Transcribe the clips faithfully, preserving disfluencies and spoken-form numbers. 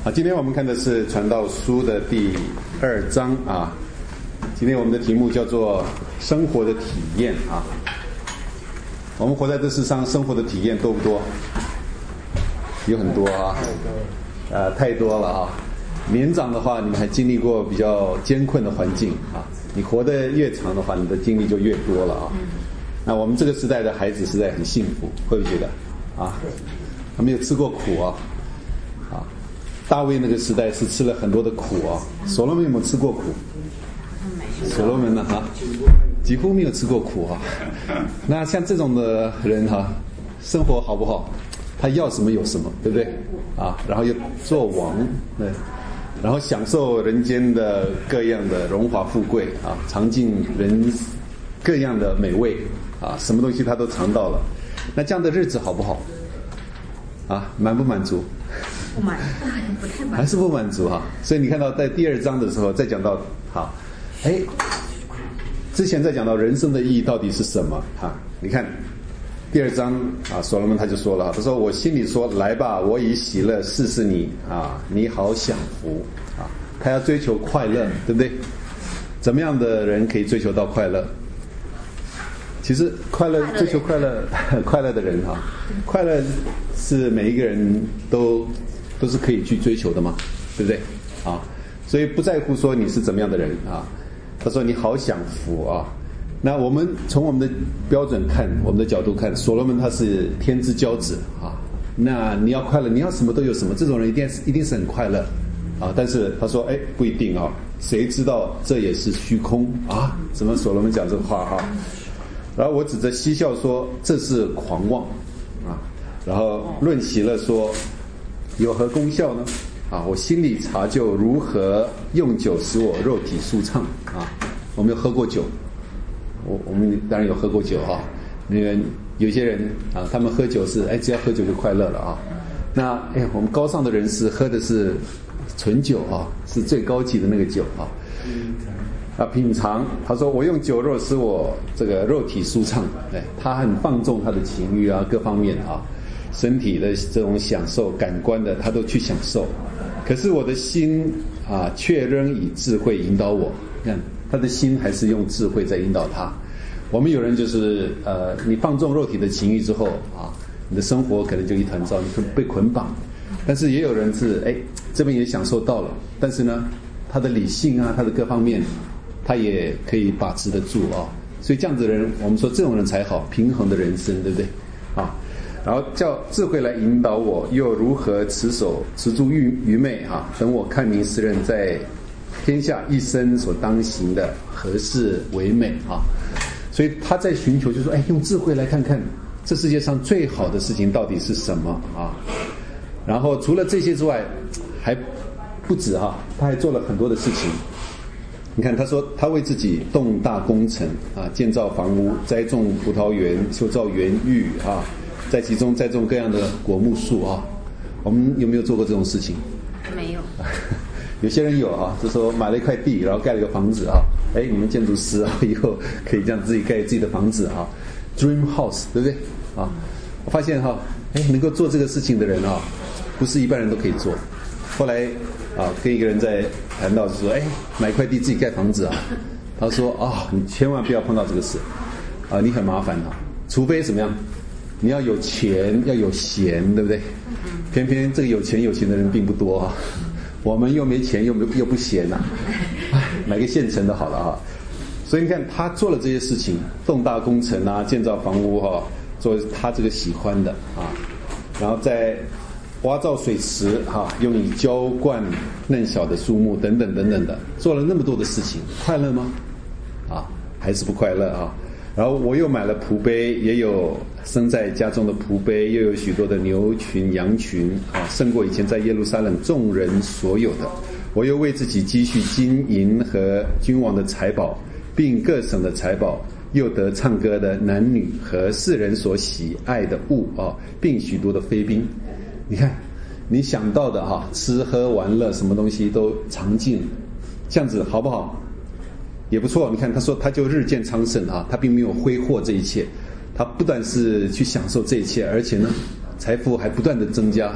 好，今天我们看的是《传道书》的第二章啊。今天我们的题目叫做“生活的体验”啊。我们活在这世上，生活的体验多不多？有很多啊，呃，太多了啊。年长的话，你们还经历过比较艰困的环境啊。你活得越长的话，你的经历就越多了啊。那我们这个时代的孩子实在很幸福，会不会觉得啊？他没有吃过苦啊。啊，大卫那个时代是吃了很多的苦啊。所罗门有没有吃过苦？所罗门呢？哈，几乎没有吃过苦啊。那像这种的人哈，生活好不好？他要什么有什么，对不对？啊，然后又做王，对，然后享受人间的各样的荣华富贵啊，尝尽人各样的美味啊，什么东西他都尝到了。那这样的日子好不好？啊，满不满足？ 不满，不太满足， 还是不满足哈。所以你看到在第二章的时候，再讲到好，哎，之前在讲到人生的意义到底是什么哈？你看第二章啊，所罗门他就说了，他说我心里说，来吧，我以喜乐试试你啊，你好享福啊。他要追求快乐，对不对？怎么样的人可以追求到快乐？其实快乐，追求快乐，快乐的人哈，快乐是每一个人都都是可以去追求的嘛，对不对？啊，所以不在乎说你是怎么样的人啊。他说你好享福啊。那我们从我们的标准看，我们的角度看，所罗门他是天之骄子啊。那你要快乐，你要什么都有什么，这种人一定一定是很快乐啊。但是他说，哎，不一定啊，谁知道这也是虚空啊？怎么所罗门讲这个话哈？然后我指着嬉笑说这是狂妄啊，然后论喜乐说有何功效呢？啊，我心里查究如何用酒使我肉体舒畅啊。我们有喝过酒，我我们当然有喝过酒啊。那个有些人啊，他们喝酒是哎，只要喝酒就快乐了啊。那哎，我们高尚的人士喝的是纯酒啊，是最高级的那个酒啊。啊，品尝，他说我用酒肉使我这个肉体舒畅，哎，他很放纵他的情欲啊，各方面啊，身体的这种享受、感官的，他都去享受。可是我的心啊，却仍以智慧引导我。看他的心还是用智慧在引导他。我们有人就是呃，你放纵肉体的情欲之后啊，你的生活可能就一团糟，你被捆绑。但是也有人是哎，这边也享受到了，但是呢，他的理性啊，他的各方面。他也可以把持得住啊，所以这样子的人，我们说这种人才好，平衡的人生，对不对啊？然后叫智慧来引导我，又如何持守持住愚愚昧啊？等我看明世人在天下一生所当行的何事为美啊？所以他在寻求，就是说，哎，用智慧来看看这世界上最好的事情到底是什么啊？然后除了这些之外，还不止哈、啊，他还做了很多的事情。你看，他说他为自己动大工程啊，建造房屋、栽种葡萄园、修造园域啊，在其中栽种各样的果木树啊。我们有没有做过这种事情？ 没有。 有些人有啊，就说买了一块地，然后盖了一个房子啊。哎，你们建筑师啊，以后可以这样自己盖自己的房子啊 ，dream house， 对不对啊？我发现哈，哎，能够做这个事情的人啊，不是一般人都可以做。后来啊，跟一个人在谈到，就说，哎，买一块地自己盖房子啊。他说啊、哦，你千万不要碰到这个事啊，你很麻烦啊。除非怎么样，你要有钱，要有闲，对不对？偏偏这个有钱有闲的人并不多啊。我们又没钱，又没又不闲呐、啊，买个现成的好了啊。所以你看，他做了这些事情，动大工程啊，建造房屋哈、啊，做他这个喜欢的啊，然后在。挖造水池哈，用以浇灌嫩小的树木等等等等的，做了那么多的事情，快乐吗？啊，还是不快乐啊。然后我又买了仆碑，也有生在家中的仆碑，又有许多的牛群羊群啊，胜过以前在耶路撒冷众人所有的。我又为自己积蓄金银和君王的财宝，并各省的财宝，又得唱歌的男女和世人所喜爱的物啊，并许多的妃嫔。你看，你想到的哈，吃喝玩乐什么东西都尝尽，这样子好不好？也不错。你看他说他就日渐昌盛啊，他并没有挥霍这一切，他不但是去享受这一切，而且呢，财富还不断的增加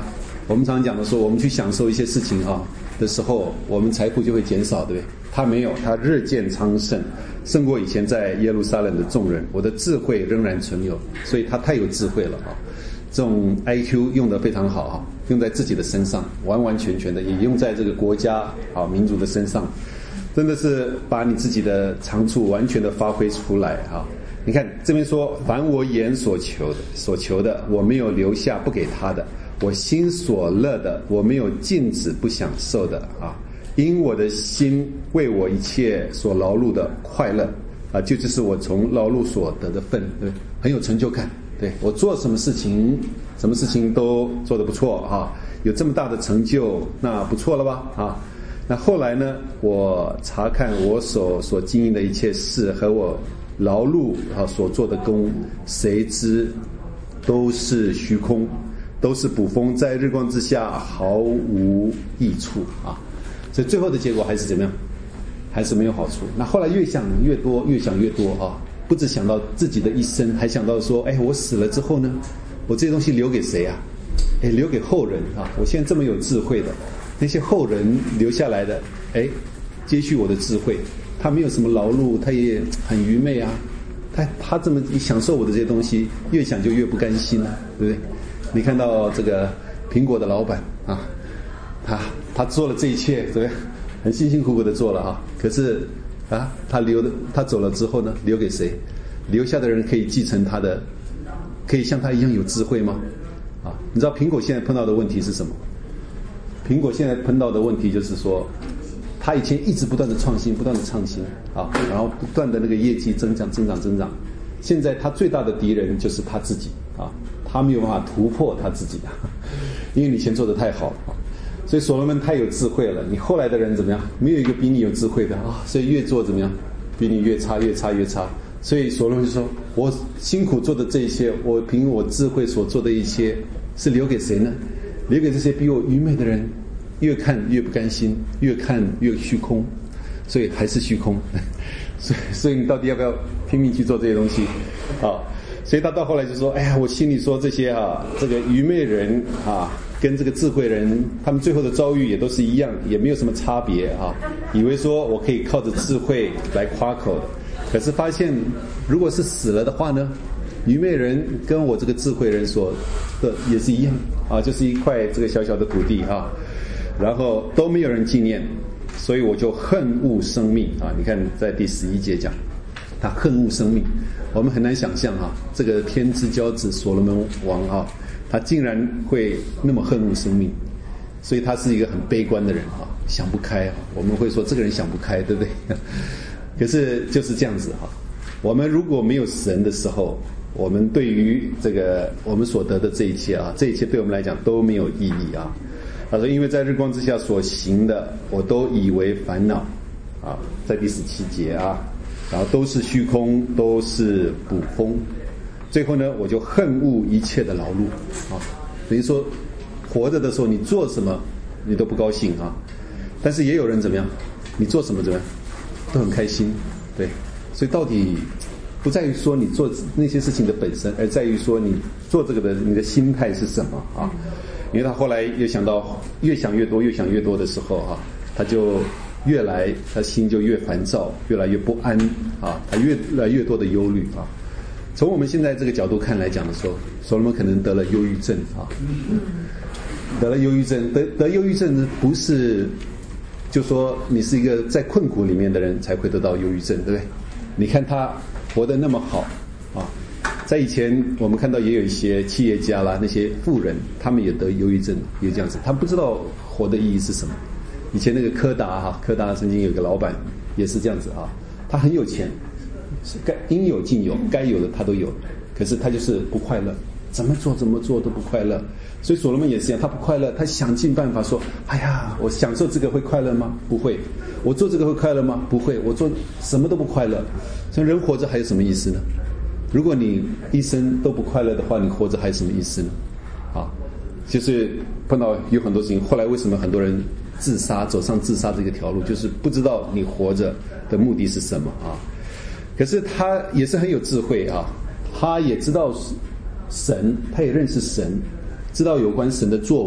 我们常常讲的说，我们去享受一些事情啊的时候，我们财富就会减少，对不对？他没有，他日渐昌盛，胜过以前在耶路撒冷的众人。我的智慧仍然存有，所以他太有智慧了啊！这种 I Q 用得非常好啊，用在自己的身上，完完全全的，也用在这个国家啊民族的身上，真的是把你自己的长处完全的发挥出来啊！你看这边说，凡我眼所求的，所求的，我没有留下不给他的；我心所乐的，我没有禁止不享受的啊！因我的心为我一切所劳碌的快乐啊，就就是我从劳碌所得的份，对，很有成就感。对，我做什么事情，什么事情都做得不错啊，有这么大的成就，那不错了吧啊？那后来呢，我查看我所所经营的一切事和我劳碌啊所做的工，谁知都是虚空，都是捕风，在日光之下毫无益处啊！所以最后的结果还是怎么样？还是没有好处。那后来越想越多，越想越多啊！不只想到自己的一生，还想到说，哎，我死了之后呢，我这些东西留给谁啊？哎，留给后人啊！我现在这么有智慧的，那些后人留下来的，哎，接续我的智慧，他没有什么劳碌，他也很愚昧啊，他他这么享受我的这些东西，越想就越不甘心啊，对不对？你看到这个苹果的老板啊，他他做了这一切，对不对？很辛辛苦苦的做了啊，可是啊，他留的他走了之后呢，留给谁？留下的人可以继承他的，可以像他一样有智慧吗？啊，你知道苹果现在碰到的问题是什么？苹果现在碰到的问题就是说，他以前一直不断的创新，不断的创新啊，然后不断的那个业绩增长、增长、增长。现在他最大的敌人就是他自己啊，他没有办法突破他自己，因为你以前做的太好了。所以所罗门太有智慧了，你后来的人怎么样？没有一个比你有智慧的啊！所以越做怎么样？比你越差，越差，越差。所以所罗门就说：“我辛苦做的这一些，我凭我智慧所做的一切，是留给谁呢？留给这些比我愚昧的人，越看越不甘心，越看越虚空，所以还是虚空。所以，所以你到底要不要拼命去做这些东西啊？所以他到后来就说：哎呀，我心里说这些啊，这个愚昧人啊。”跟这个智慧人，他们最后的遭遇也都是一样，也没有什么差别啊。以为说我可以靠着智慧来夸口的，可是发现，如果是死了的话呢，愚昧人跟我这个智慧人所的也是一样啊，就是一块这个小小的土地啊，然后都没有人纪念，所以我就恨恶生命啊。你看在第十一节讲，他恨恶生命，我们很难想象啊，这个天之骄子所罗门王啊。他竟然会那么恨恶生命，所以他是一个很悲观的人啊，想不开啊。我们会说这个人想不开，对不对？可是就是这样子啊。我们如果没有神的时候，我们对于这个我们所得的这一切啊，这一切对我们来讲都没有意义啊。他说，因为在日光之下所行的，我都以为烦恼啊，在第十七节啊，然后都是虚空，都是捕风。最后呢，我就恨恶一切的劳碌啊，等于说，活着的时候你做什么你都不高兴啊，但是也有人怎么样，你做什么怎么样都很开心，对，所以到底不在于说你做那些事情的本身，而在于说你做这个的你的心态是什么啊？因为他后来又想到越想越多，越想越多的时候啊，他就越来他心就越烦躁，越来越不安啊，他越来越多的忧虑啊。从我们现在这个角度看来讲的时候，所罗门可能得了忧郁症啊，得了忧郁症，得得忧郁症呢，不是就说你是一个在困苦里面的人才会得到忧郁症，对不对？你看他活得那么好啊，在以前我们看到也有一些企业家啦，那些富人，他们也得忧郁症，也这样子，他不知道活的意义是什么。以前那个柯达哈，柯达曾经有个老板也是这样子啊，他很有钱。该应有尽有，该有的他都有，可是他就是不快乐，怎么做怎么做都不快乐。所以所罗门也是一样，他不快乐，他想尽办法说：哎呀，我享受这个会快乐吗？不会。我做这个会快乐吗？不会。我做什么都不快乐。所以人活着还有什么意思呢？如果你一生都不快乐的话，你活着还有什么意思呢？啊，就是碰到有很多事情。后来为什么很多人自杀，走上自杀这个条路，就是不知道你活着的目的是什么啊？可是他也是很有智慧啊，他也知道神，他也认识神，知道有关神的作为，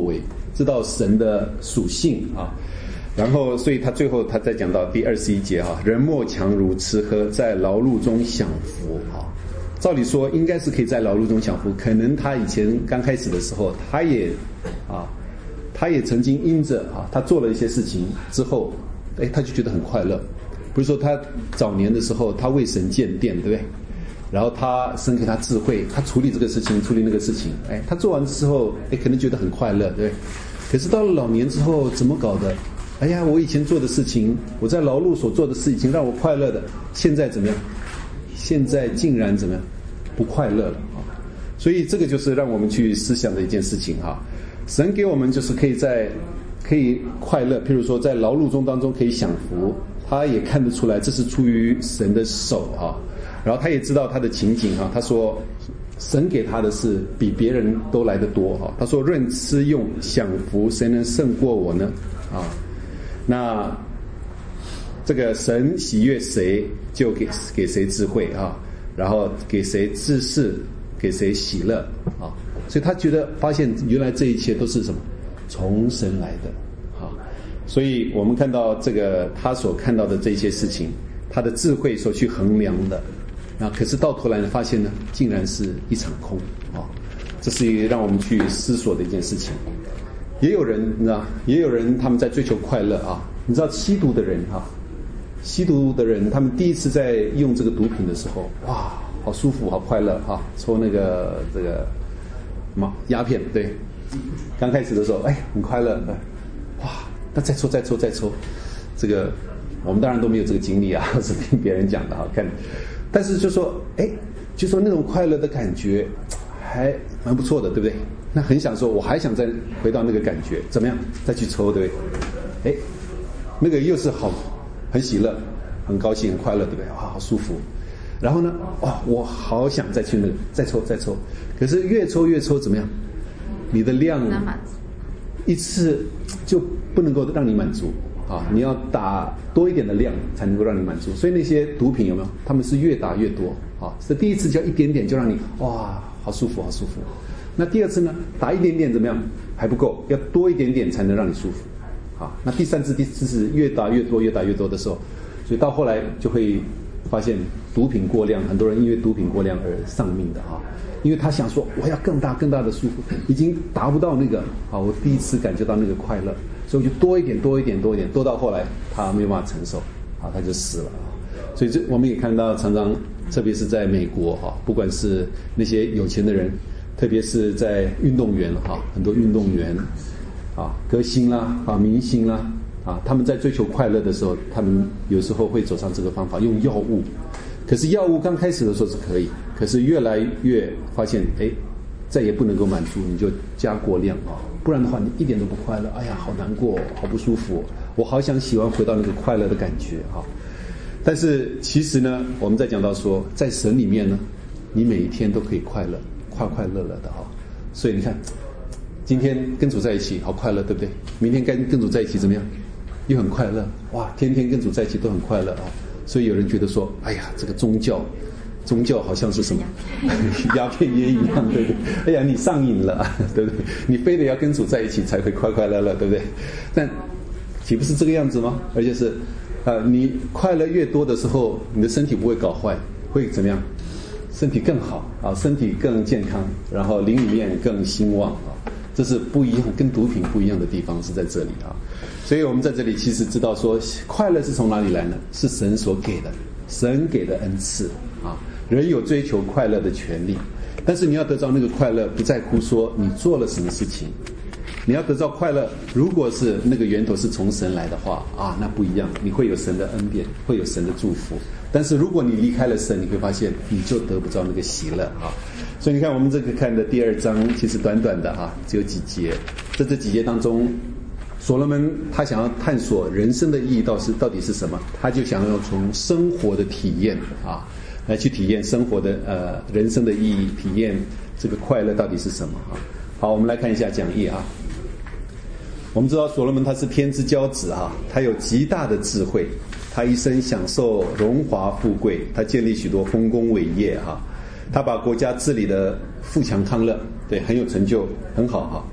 知道神的属性啊。然后，所以他最后他再讲到第二十一节哈，人莫强如吃喝，在劳碌中享福啊。照理说应该是可以在劳碌中享福，可能他以前刚开始的时候，他也啊，他也曾经因着啊，他做了一些事情之后，哎，他就觉得很快乐。比如说他早年的时候，他为神建殿，对不对？然后他神给他智慧，他处理这个事情，处理那个事情，哎，他做完之后，哎，可能觉得很快乐，对不对？可是到了老年之后，怎么搞的？哎呀，我以前做的事情，我在劳碌所做的事情让我快乐的，现在怎么样？现在竟然怎么样？不快乐了啊！所以这个就是让我们去思想的一件事情哈。神给我们就是可以在可以快乐，譬如说在劳碌中当中可以享福，他也看得出来这是出于神的手哈。然后他也知道他的情景哈，他说神给他的是比别人都来得多哈。他说论吃用享福，谁能胜过我呢？啊。那这个神喜悦谁，就给给谁智慧啊，然后给谁知识，给谁喜乐啊。所以他觉得发现原来这一切都是什么？从神来的啊。所以我们看到这个他所看到的这些事情，他的智慧所去衡量的，那可是到头来呢，发现呢，竟然是一场空啊。这是一个让我们去思索的一件事情。也有人你知道，也有人他们在追求快乐啊。你知道吸毒的人啊，吸毒的人他们第一次在用这个毒品的时候，哇，好舒服，好快乐啊！抽那个这个什么鸦片，对，刚开始的时候，哎，很快乐，哇，那再抽，再抽，再抽，这个我们当然都没有这个经历啊，是听别人讲的啊，看，但是就说，哎，就说那种快乐的感觉还蛮不错的，对不对？那很想说，我还想再回到那个感觉，怎么样？再去抽，对不对？哎，那个又是好，很喜乐，很高兴，很快乐，对不对？哇，好舒服。然后呢，哦，我好想再去那个，再抽，再抽。可是越抽越抽，怎么样？你的量一次就不能够让你满足啊！你要打多一点的量才能够让你满足。所以那些毒品有没有？他们是越打越多啊！这第一次叫一点点就让你哇，好舒服，好舒服。那第二次呢？打一点点怎么样？还不够，要多一点点才能让你舒服。好，那第三次、第四次越打越多、越打越多的时候，所以到后来就会发现毒品过量，很多人因为毒品过量而丧命的啊。因为他想说我要更大、更大的舒服，已经达不到那个啊，我第一次感觉到那个快乐，所以我就多一点、多一点、多一点，多到后来他没有办法承受，啊，他就死了啊。所以这我们也看到，常常特别是在美国哈，不管是那些有钱的人。特别是在运动员哈，很多运动员啊，歌星啦啊，明星啦啊，他们在追求快乐的时候，他们有时候会走上这个方法，用药物。可是药物刚开始的时候是可以，可是越来越发现，哎，再也不能够满足，你就加过量啊，不然的话你一点都不快乐。哎呀，好难过，好不舒服，我好想喜欢回到那个快乐的感觉哈。但是其实呢，我们在讲到说，在神里面呢，你每一天都可以快乐。快快乐乐的哈，所以你看，今天跟主在一起好快乐，对不对？明天跟跟主在一起怎么样？又很快乐，哇！天天跟主在一起都很快乐啊。所以有人觉得说，哎呀，这个宗教，宗教好像是什么鸦片烟一样，对不对？哎呀，你上瘾了，对不对？你非得要跟主在一起才会快快乐乐，对不对？但岂不是这个样子吗？而且是，呃，你快乐越多的时候，你的身体不会搞坏，会怎么样？身体更好啊，身体更健康，然后灵里面更兴旺啊，这是不一样，跟毒品不一样的地方是在这里啊。所以我们在这里其实知道说，快乐是从哪里来呢？是神所给的，神给的恩赐啊。人有追求快乐的权利，但是你要得到那个快乐，不在乎说你做了什么事情。你要得到快乐，如果是那个源头是从神来的话啊，那不一样，你会有神的恩典，会有神的祝福。但是如果你离开了神，你会发现你就得不到那个喜乐啊。所以你看我们这个看的第二章，其实短短的啊，只有几节。在这几节当中，所罗门他想要探索人生的意义到是到底是什么，他就想要从生活的体验啊，来去体验生活的呃人生的意义，体验这个快乐到底是什么啊。好，我们来看一下讲义啊。我们知道所罗门他是天之骄子啊，他有极大的智慧，他一生享受荣华富贵，他建立许多丰功伟业哈、啊，他把国家治理的富强康乐，对，很有成就，很好哈、啊。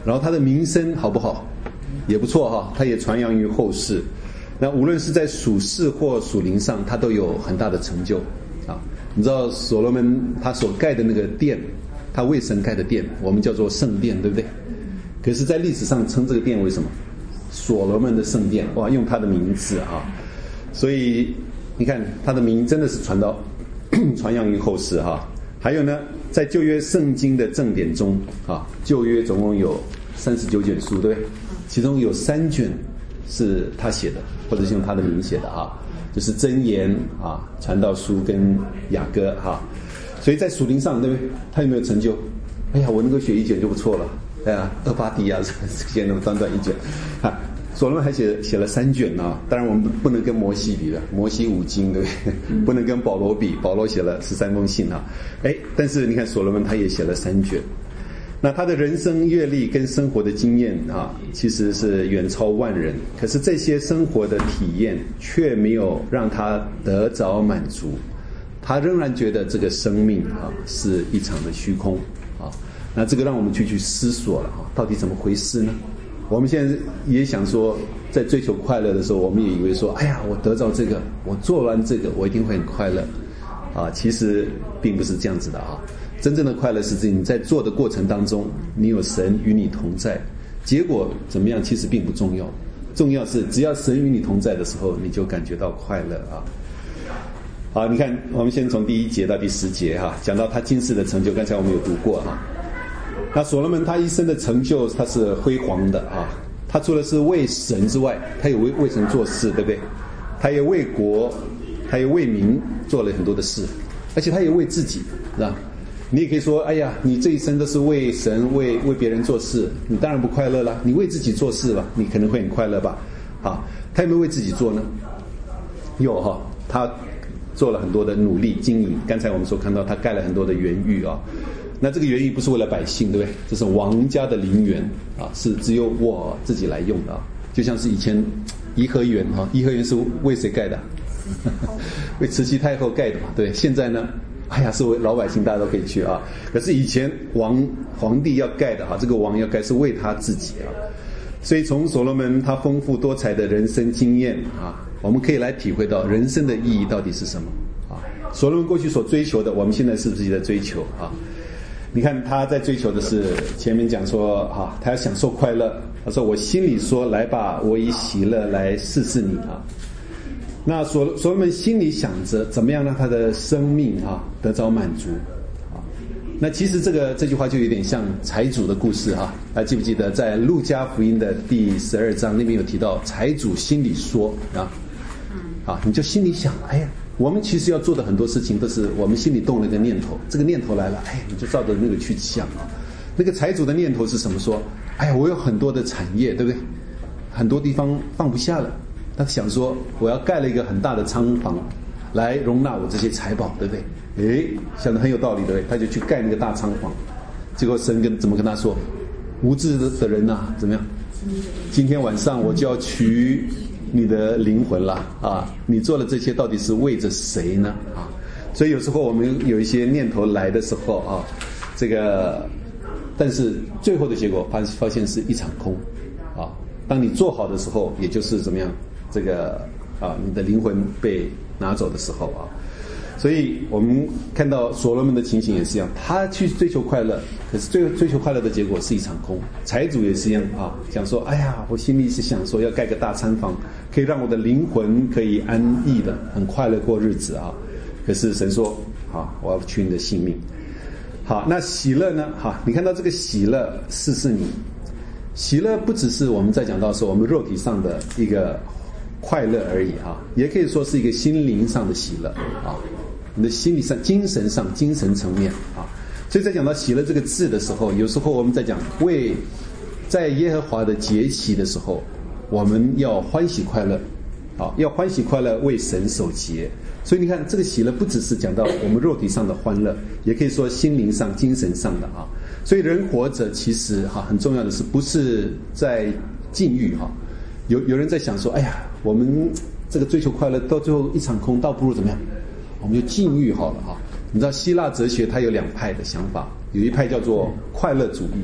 然后他的名声好不好？也不错哈，他也传扬于后世。那无论是在属世或属灵上，他都有很大的成就啊。你知道所罗门他所盖的那个殿，他为神盖的殿，我们叫做圣殿，对不对？可是在历史上称这个殿为什么？所罗门的圣殿，哇，用他的名字啊。所以你看他的名真的是传到传扬于后世哈。还有呢，在旧约圣经的正典中啊，旧约总共有三十九卷书，对不对？其中有三卷是他写的，或者是用他的名写的啊，就是箴言啊、传道书跟雅歌哈。所以在属灵上，对不对？他有没有成就？哎呀，我能够写一卷就不错了。哎呀，厄巴底亚写那么短短一卷啊。所罗门还写写了三卷啊，当然我们不能跟摩西比了，摩西五经对不对？不能跟保罗比，保罗写了十三封信啊。哎，但是你看所罗门他也写了三卷，那他的人生阅历跟生活的经验啊，其实是远超万人。可是这些生活的体验却没有让他得着满足，他仍然觉得这个生命啊是一场的虚空啊。那这个让我们去去思索了哈，到底怎么回事呢？我们现在也想说，在追求快乐的时候，我们也以为说，哎呀，我得到这个，我做完这个，我一定会很快乐，啊，其实并不是这样子的啊。真正的快乐是指你在做的过程当中，你有神与你同在，结果怎么样其实并不重要，重要是只要神与你同在的时候，你就感觉到快乐啊。好，你看，我们先从第一节到第十节哈，讲到他今世的成就，刚才我们有读过哈。那所罗门他一生的成就他是辉煌的啊，他除了是为神之外，他也为为神做事，对不对？他也为国，他也为民做了很多的事，而且他也为自己，是吧？你也可以说，哎呀，你这一生都是为神为为别人做事，你当然不快乐了。你为自己做事吧，你可能会很快乐吧？啊，他有没有为自己做呢？有哈，他做了很多的努力经营。刚才我们所看到，他盖了很多的园域啊。那这个园艺不是为了百姓，对不对？这是王家的陵园啊，是只有我自己来用的啊。就像是以前颐和园哈，颐和园是为谁盖的？为慈禧太后盖的嘛，对。现在呢，哎呀，是为老百姓，大家都可以去啊。可是以前王皇帝要盖的哈，这个王要盖是为他自己啊。所以从所罗门他丰富多彩的人生经验啊，我们可以来体会到人生的意义到底是什么啊。所罗门过去所追求的，我们现在是不是也在追求啊？你看他在追求的是前面讲说啊，他要享受快乐。他说我心里说来吧，我以喜乐来试试你啊。那所所罗门心里想着怎么样让他的生命啊得着满足啊。那其实这个这句话就有点像财主的故事啊，还记不记得在路加福音的第十二章那边有提到财主心里说啊，啊你就心里想，哎呀。我们其实要做的很多事情都是我们心里动了一个念头，这个念头来了，哎，你就照着那个去想啊。那个财主的念头是什么？说，哎呀，我有很多的产业，对不对？很多地方放不下了，他想说，我要盖了一个很大的仓房，来容纳我这些财宝，对不对？哎，想得很有道理，对不对？他就去盖那个大仓房，结果神跟怎么跟他说？无知的人啊，怎么样？今天晚上我就要取你的灵魂了啊！你做了这些到底是为着谁呢？啊，所以有时候我们有一些念头来的时候啊，这个，但是最后的结果发发现是一场空啊。当你做好的时候，也就是怎么样，这个啊，你的灵魂被拿走的时候啊。所以我们看到所罗门的情形也是一样，他去追求快乐，可是追追求快乐的结果是一场空。财主也是一样啊，想说，哎呀，我心里是想说要盖个大仓房，可以让我的灵魂可以安逸的很快乐过日子啊。可是神说，好，我要取你的性命。好，那喜乐呢？好，你看到这个喜乐，试试你。喜乐不只是我们在讲到说我们肉体上的一个快乐而已啊，也可以说是一个心灵上的喜乐啊。你的心理上、精神上、精神层面啊，所以在讲到喜乐这个字的时候，有时候我们在讲为在耶和华的节期的时候，我们要欢喜快乐，啊，要欢喜快乐为神守节。所以你看，这个喜乐不只是讲到我们肉体上的欢乐，也可以说心灵上、精神上的啊。所以人活着其实哈、啊、很重要的是，不是在禁欲哈、啊。有有人在想说，哎呀，我们这个追求快乐到最后一场空，倒不如怎么样？我们就禁欲好了哈。你知道希腊哲学它有两派的想法，有一派叫做快乐主义啊，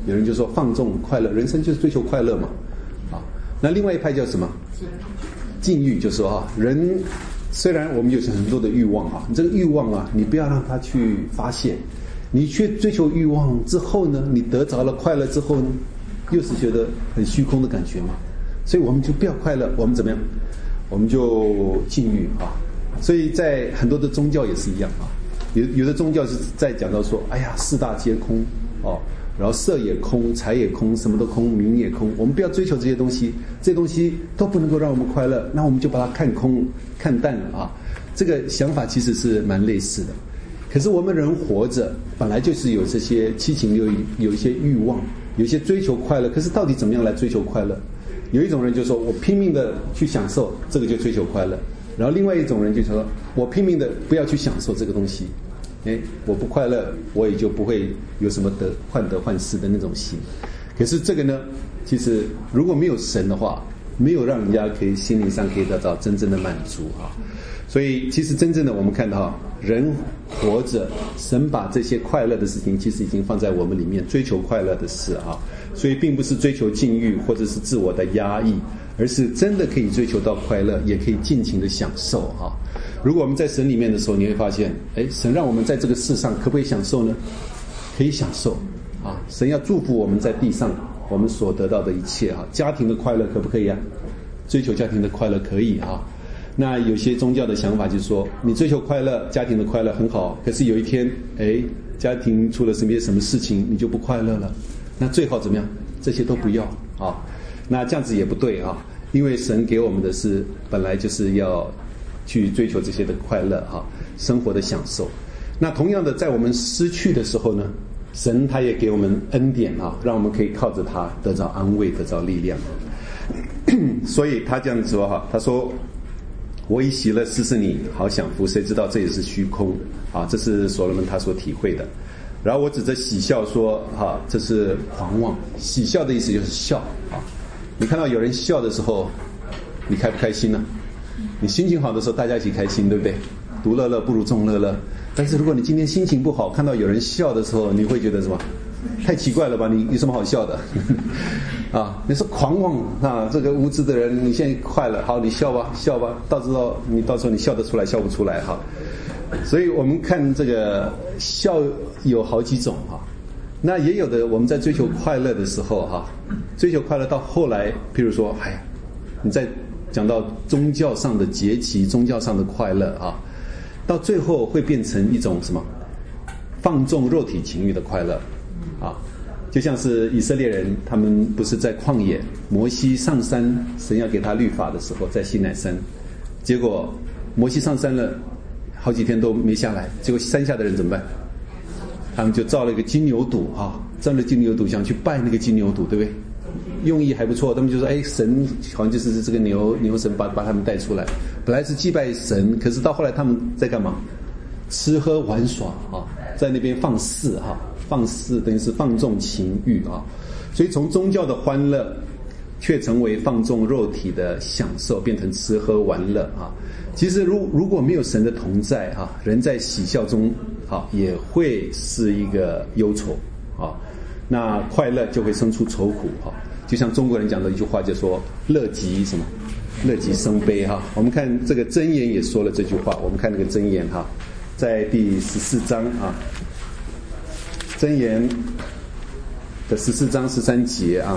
有人就说放纵快乐，人生就是追求快乐嘛，啊，那另外一派叫什么？禁欲，就说啊，人虽然我们有很多的欲望啊，你这个欲望啊，你不要让它去发泄，你去追求欲望之后呢，你得着了快乐之后呢，又是觉得很虚空的感觉嘛，所以我们就不要快乐，我们怎么样？我们就禁欲啊。所以在很多的宗教也是一样啊，有有的宗教是在讲到说，哎呀，四大皆空哦。然后色也空，财也空，什么都空，名也空。我们不要追求这些东西，这些东西都不能够让我们快乐，那我们就把它看空、看淡了啊。这个想法其实是蛮类似的。可是我们人活着，本来就是有这些七情六欲，有一些欲望，有一些追求快乐。可是到底怎么样来追求快乐？有一种人就说我拼命的去享受，这个就追求快乐。然后另外一种人就说我拼命的不要去享受这个东西。哎，我不快乐，我也就不会有什么得患得患失的那种心。可是这个呢，其实如果没有神的话，没有让人家可以心灵上可以得到真正的满足啊。所以其实真正的我们看到人活着，神把这些快乐的事情其实已经放在我们里面，追求快乐的事啊。所以并不是追求禁欲或者是自我的压抑，而是真的可以追求到快乐，也可以尽情的享受啊。如果我们在神里面的时候，你会发现，哎，神让我们在这个世上可不可以享受呢？可以享受啊！神要祝福我们在地上我们所得到的一切啊，家庭的快乐可不可以啊？追求家庭的快乐可以啊。那有些宗教的想法就是说，你追求快乐，家庭的快乐很好，可是有一天，哎，家庭出了什么什么事情，你就不快乐了。那最好怎么样？这些都不要啊。那这样子也不对啊，因为神给我们的是本来就是要去追求这些的快乐啊，生活的享受。那同样的，在我们失去的时候呢，神他也给我们恩典啊，让我们可以靠着他得着安慰，得着力量。所以他这样说哈，他说：“我以喜乐试试你，好享福，谁知道这也是虚空啊！”这是所罗门他所体会的。然后我指着喜笑说：“哈，这是狂妄。”喜笑的意思就是笑啊。你看到有人笑的时候，你开不开心呢？你心情好的时候，大家一起开心，对不对？独乐乐不如众乐乐。但是如果你今天心情不好，看到有人笑的时候，你会觉得什么？太奇怪了吧？你有什么好笑的？啊，你是狂妄啊！这个无知的人，你现在快了，好，你笑吧，笑吧，到时候你到时候你笑得出来，笑不出来哈。所以我们看这个笑有好几种哈。那也有的我们在追求快乐的时候哈，追求快乐到后来，譬如说，哎呀，你在讲到宗教上的节期，宗教上的快乐啊，到最后会变成一种什么？放纵肉体情欲的快乐啊，就像是以色列人，他们不是在旷野，摩西上山，神要给他律法的时候，在西乃山，结果摩西上山了，好几天都没下来，结果山下的人怎么办？他们就造了一个金牛犊啊，造了金牛犊，想去拜那个金牛犊，对不对？用意还不错，他们就说：“哎，神好像就是这个牛牛神把把他们带出来。本来是祭拜神，可是到后来他们在干嘛？吃喝玩耍啊，在那边放肆哈、啊，放肆等于是放纵情欲啊。所以从宗教的欢乐，却成为放纵肉体的享受，变成吃喝玩乐啊。其实如如果没有神的同在啊，人在喜笑中啊，也会是一个忧愁啊。那快乐就会生出愁苦哈。就像中国人讲的一句话，就说乐极什么？乐极生悲哈。我们看这个箴言也说了这句话，我们看那个箴言哈，在第十四章啊，箴言的十四章十三节啊，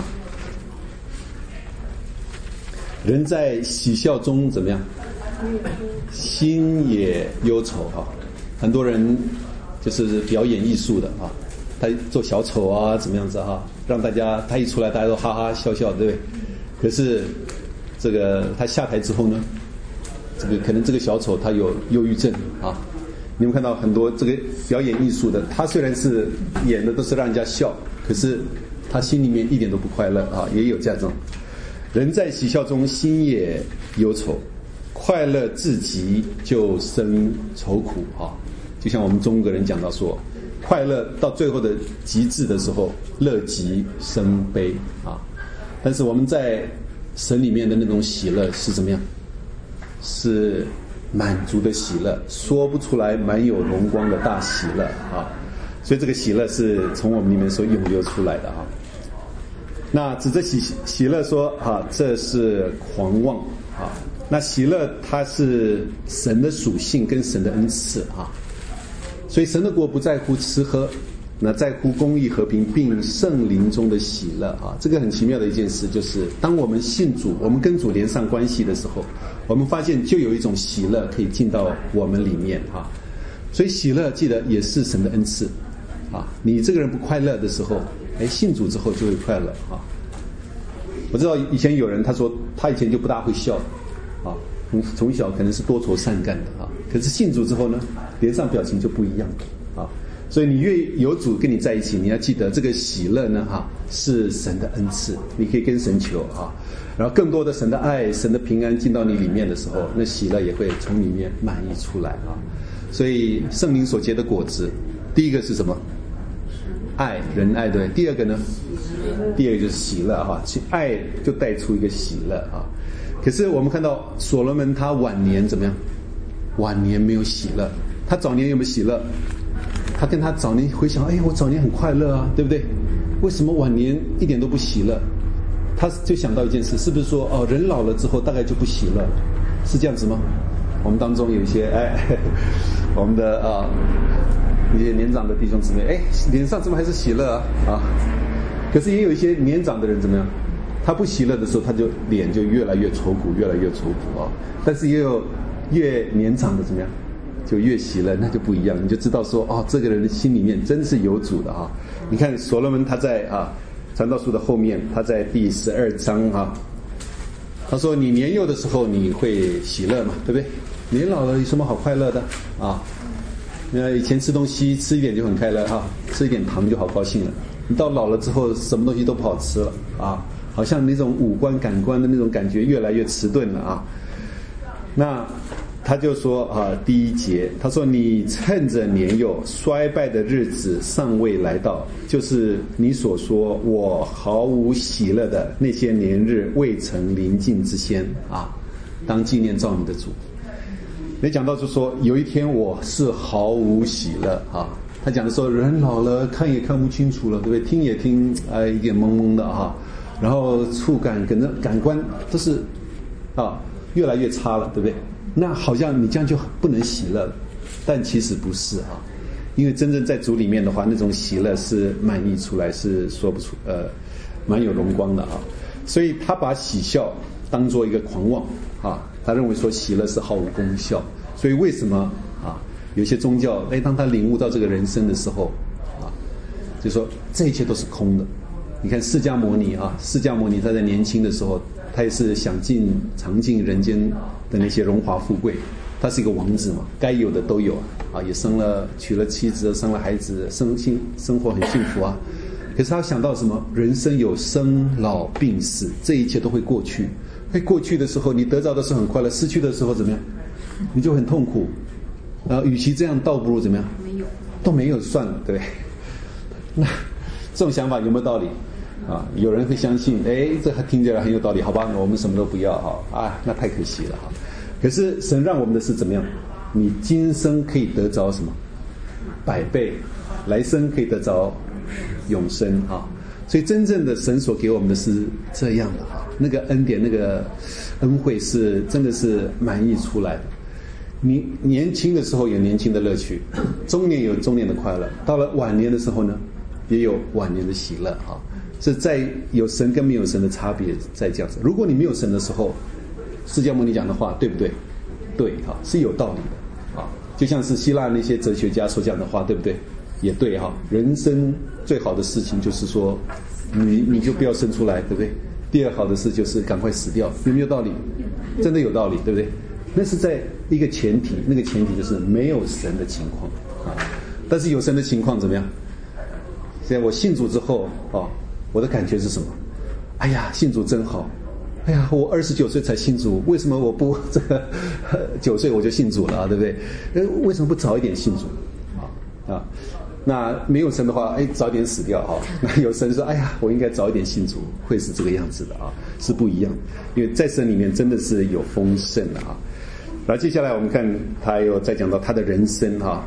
人在喜笑中怎么样？心也忧愁哈。很多人就是表演艺术的啊，他做小丑啊，怎么样子哈，让大家他一出来大家都哈哈笑笑，对不对？可是这个他下台之后呢，这个可能这个小丑他有忧郁症啊。你们看到很多这个表演艺术的，他虽然是演的都是让人家笑，可是他心里面一点都不快乐啊，也有这种人在喜笑中心也忧愁，快乐至极就生愁苦啊。就像我们中国人讲到说，快乐到最后的极致的时候，乐极生悲啊。但是我们在神里面的那种喜乐是怎么样？是满足的喜乐，说不出来满有荣光的大喜乐啊。所以这个喜乐是从我们里面所涌流出来的啊。 那指着喜喜乐说啊，这是狂妄啊。那喜乐它是神的属性跟神的恩赐啊，所以神的国不在乎吃喝，那在乎公义和平并圣灵中的喜乐啊。这个很奇妙的一件事，就是当我们信主，我们跟主连上关系的时候，我们发现就有一种喜乐可以进到我们里面啊。所以喜乐记得也是神的恩赐啊。你这个人不快乐的时候，哎，信主之后就会快乐啊。我知道以前有人他说他以前就不大会笑啊，从从小可能是多愁善感的啊，可是信主之后呢，脸上表情就不一样啊。所以你越有主跟你在一起，你要记得这个喜乐呢哈、啊、是神的恩赐，你可以跟神求啊，然后更多的神的爱、神的平安进到你里面的时候，那喜乐也会从里面满溢出来啊。所以圣灵所结的果子，第一个是什么？爱，仁爱，对。第二个呢？第二个就是喜乐哈，爱就带出一个喜乐啊。可是我们看到所罗门他晚年怎么样？晚年没有喜乐。他早年有没有喜乐？他跟他早年回想，哎，我早年很快乐啊，对不对？为什么晚年一点都不喜乐？他就想到一件事，是不是说哦，人老了之后大概就不喜乐？是这样子吗？我们当中有一些哎，我们的啊一些年长的弟兄姊妹，哎，脸上怎么还是喜乐啊？啊，可是也有一些年长的人怎么样？他不喜乐的时候，他就脸就越来越愁苦，越来越愁苦啊。但是也有越年长的怎么样？就越喜乐，那就不一样，你就知道说哦，这个人的心里面真是有主的啊。你看所罗门他在啊传道书的后面，他在第十二章啊，他说你年幼的时候你会喜乐嘛，对不对？年老了有什么好快乐的啊？那以前吃东西吃一点就很快乐哈、啊，吃一点糖就好高兴了。你到老了之后，什么东西都不好吃了啊，好像那种五官感官的那种感觉越来越迟钝了啊。那他就说啊，第一节，他说你趁着年幼衰败的日子尚未来到，就是你所说我毫无喜乐的那些年日未曾临近之先啊，当纪念造你的主。没讲到就说有一天我是毫无喜乐啊。他讲的时候，人老了看也看不清楚了，对不对？听也听呃一点懵懵的哈、啊，然后触感跟着感官都是啊越来越差了，对不对？那好像你这样就不能喜乐了，但其实不是啊，因为真正在主里面的话，那种喜乐是满溢出来，是说不出呃蛮有荣光的啊。所以他把喜笑当做一个狂妄啊，他认为说喜乐是毫无功效。所以为什么啊有些宗教哎当他领悟到这个人生的时候啊，就说这一切都是空的。你看释迦牟尼啊，释迦牟尼他在年轻的时候，他也是享尽尝尽人间的那些荣华富贵，他是一个王子嘛，该有的都有啊，也生了娶了妻子，生了孩子，生幸生活很幸福啊。可是他想到什么？人生有生老病死，这一切都会过去。会过去的时候，你得到的时候很快乐，失去的时候怎么样？你就很痛苦。然后，与其这样，倒不如怎么样？没有，都没有算了，对不对？那这种想法有没有道理？啊，有人会相信，哎，这还听起来很有道理，好吧？我们什么都不要哈，啊，那太可惜了哈。可是神让我们的是怎么样？你今生可以得着什么？百倍，来生可以得着永生哈。所以真正的神所给我们的是这样的哈，那个恩典、那个恩惠是真的是满溢出来的。你年轻的时候有年轻的乐趣，中年有中年的快乐，到了晚年的时候呢，也有晚年的喜乐哈。是在有神跟没有神的差别在这样子。如果你没有神的时候，释迦牟尼讲的话对不对？对哈，是有道理的啊。就像是希腊那些哲学家所讲的话，对不对？也对哈。人生最好的事情就是说，你你就不要生出来，对不对？第二好的事就是赶快死掉，有没有道理？真的有道理，对不对？那是在一个前提，那个前提就是没有神的情况啊。但是有神的情况怎么样？现在我信主之后啊。我的感觉是什么？哎呀，信主真好！哎呀，我二十九岁才信主，为什么我不这个九岁我就信主了、啊，对不对？呃，为什么不早一点信主？啊啊，那没有神的话，哎，早点死掉哈、啊。那有神说，哎呀，我应该早一点信主，会是这个样子的啊，是不一样。因为在神里面真的是有丰盛的啊。然后接下来我们看他又再讲到他的人生哈、啊，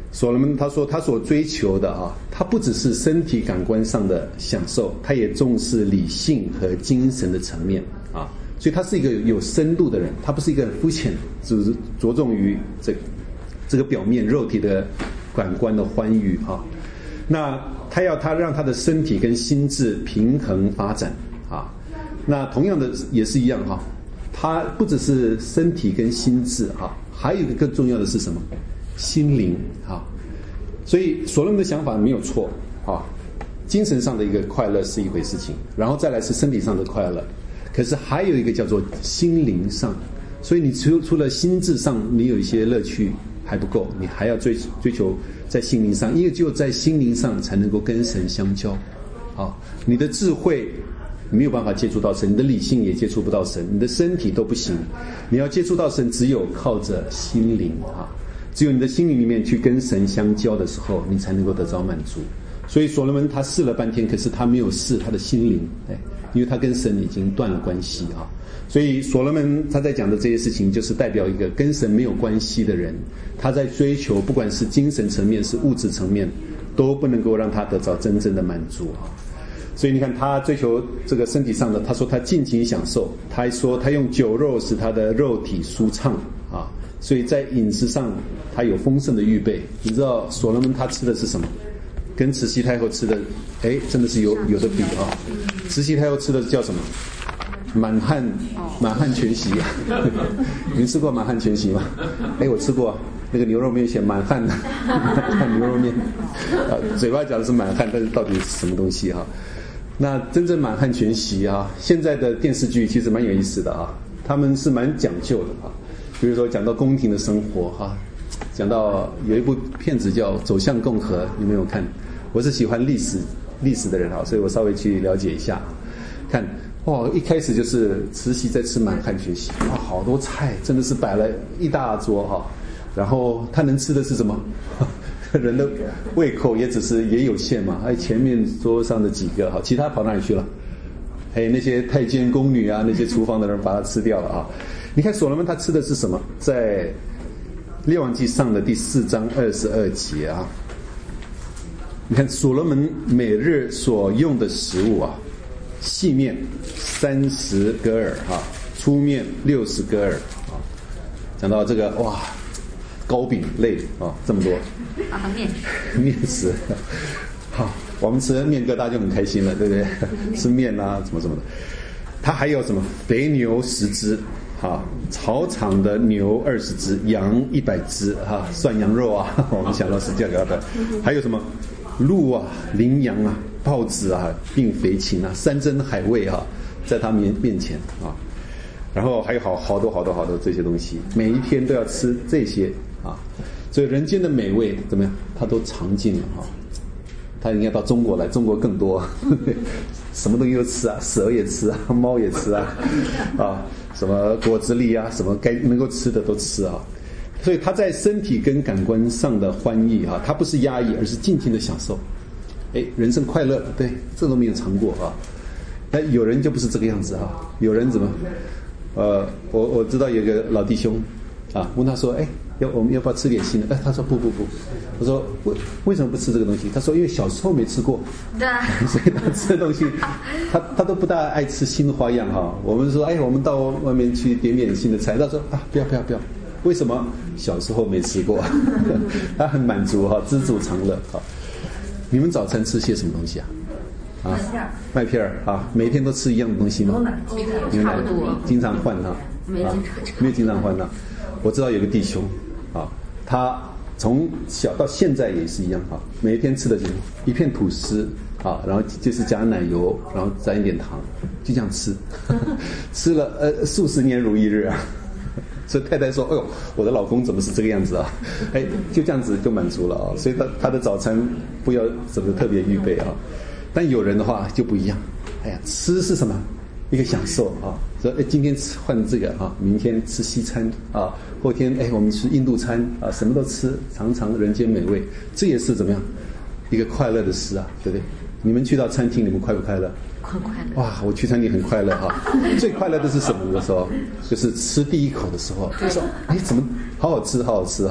所罗门他说他所追求的啊，他不只是身体感官上的享受，他也重视理性和精神的层面啊，所以他是一个有深度的人，他不是一个很肤浅，只是着重于这个这个表面肉体的感官的欢愉啊。那他要他让他的身体跟心智平衡发展啊。那同样的也是一样哈，他不只是身体跟心智哈，还有一个更重要的是什么？心灵哈。所以所罗门的想法没有错啊，精神上的一个快乐是一回事情，然后再来是身体上的快乐，可是还有一个叫做心灵上。所以你除除了心智上你有一些乐趣还不够，你还要追追求在心灵上，因为只有在心灵上才能够跟神相交啊。你的智慧没有办法接触到神，你的理性也接触不到神，你的身体都不行，你要接触到神只有靠着心灵啊，只有你的心灵里面去跟神相交的时候，你才能够得着满足。所以所罗门他试了半天，可是他没有试他的心灵，哎，因为他跟神已经断了关系啊。所以所罗门他在讲的这些事情，就是代表一个跟神没有关系的人，他在追求不管是精神层面是物质层面，都不能够让他得着真正的满足啊。所以你看他追求这个身体上的，他说他尽情享受，他还说他用酒肉使他的肉体舒畅啊。所以在饮食上他有丰盛的预备。你知道所罗门他吃的是什么？跟慈禧太后吃的哎真的是有有的比啊。慈禧太后吃的叫什么？满汉满汉全席啊。你吃过满汉全席吗？哎，我吃过，那个牛肉面写满汉的满汉牛肉面啊，嘴巴讲的是满汉，但是到底是什么东西啊？那真正满汉全席啊，现在的电视剧其实蛮有意思的啊，他们是蛮讲究的啊。比如说讲到宫廷的生活哈、啊，讲到有一部片子叫《走向共和》，你没有看？我是喜欢历史历史的人啊，所以我稍微去了解一下。看哇，一开始就是慈禧在吃满汉全席，哇，好多菜，真的是摆了一大桌哈、啊。然后他能吃的是什么？人的胃口也只是也有限嘛，哎，前面桌上的几个哈，其他跑哪里去了？还有那些太监宫女啊，那些厨房的人把它吃掉了啊。你看所罗门他吃的是什么？在列王纪上的第四章二十二节啊，你看所罗门每日所用的食物啊，细面三十戈尔啊，粗面六十戈尔啊。讲到这个哇，糕饼类啊，这么多啊，面面食，好，我们吃面疙瘩就很开心了，对不对？吃面啊，什么什么的。他还有什么？肥牛十只。哈，草场的牛二十只，羊一百只，哈，涮羊肉啊，我们想到是这样的。还有什么鹿啊、羚羊啊、豹子啊，并肥禽啊，山珍海味啊，在他面面前啊。然后还有好好多好多好多这些东西，每一天都要吃这些啊。所以人间的美味怎么样？他都尝尽了哈。他应该到中国来，中国更多，什么东西都吃啊，蛇也吃啊，猫也吃啊，啊。什么果子狸啊，什么该能够吃的都吃啊，所以他在身体跟感官上的欢愉啊，他不是压抑，而是尽情的享受。哎，人生快乐，对，这都没有尝过啊。那有人就不是这个样子啊，有人怎么？呃，我我知道有个老弟兄啊，问他说，哎，要我们要不要吃点新的？哎，他说不不不，我说为为什么不吃这个东西？他说因为小时候没吃过， 对， 所以他吃的东西，他他都不大爱吃新花样哈。我们说，哎，我们到外面去点点新的菜，他说啊，不要不要不要，为什么？小时候没吃过，他很满足哈，知足常乐哈。你们早餐吃些什么东西啊？啊，麦片儿啊，每天都吃一样的东西吗？牛奶，经常换啊， 没有经常， 没有经常换啊。我知道有个弟兄啊，他从小到现在也是一样啊，每一天吃的就是一片吐司啊，然后就是加奶油，然后沾一点糖，就这样吃，吃了呃数十年如一日啊。所以太太说：“哎呦，我的老公怎么是这个样子啊？”哎，就这样子就满足了啊。所以他他的早餐不要怎么特别预备啊。但有人的话就不一样，哎呀，吃是什么？一个享受啊。说哎，今天吃换这个啊，明天吃西餐啊，后天哎我们吃印度餐啊，什么都吃，尝尝人间美味，这也是怎么样一个快乐的事啊，对不对？你们去到餐厅，你们快不快乐？ 很快乐。 哇，我去餐厅很快乐哈。最快乐的是什么的时候？就是吃第一口的时候，就说哎，怎么好好吃，好好吃哈。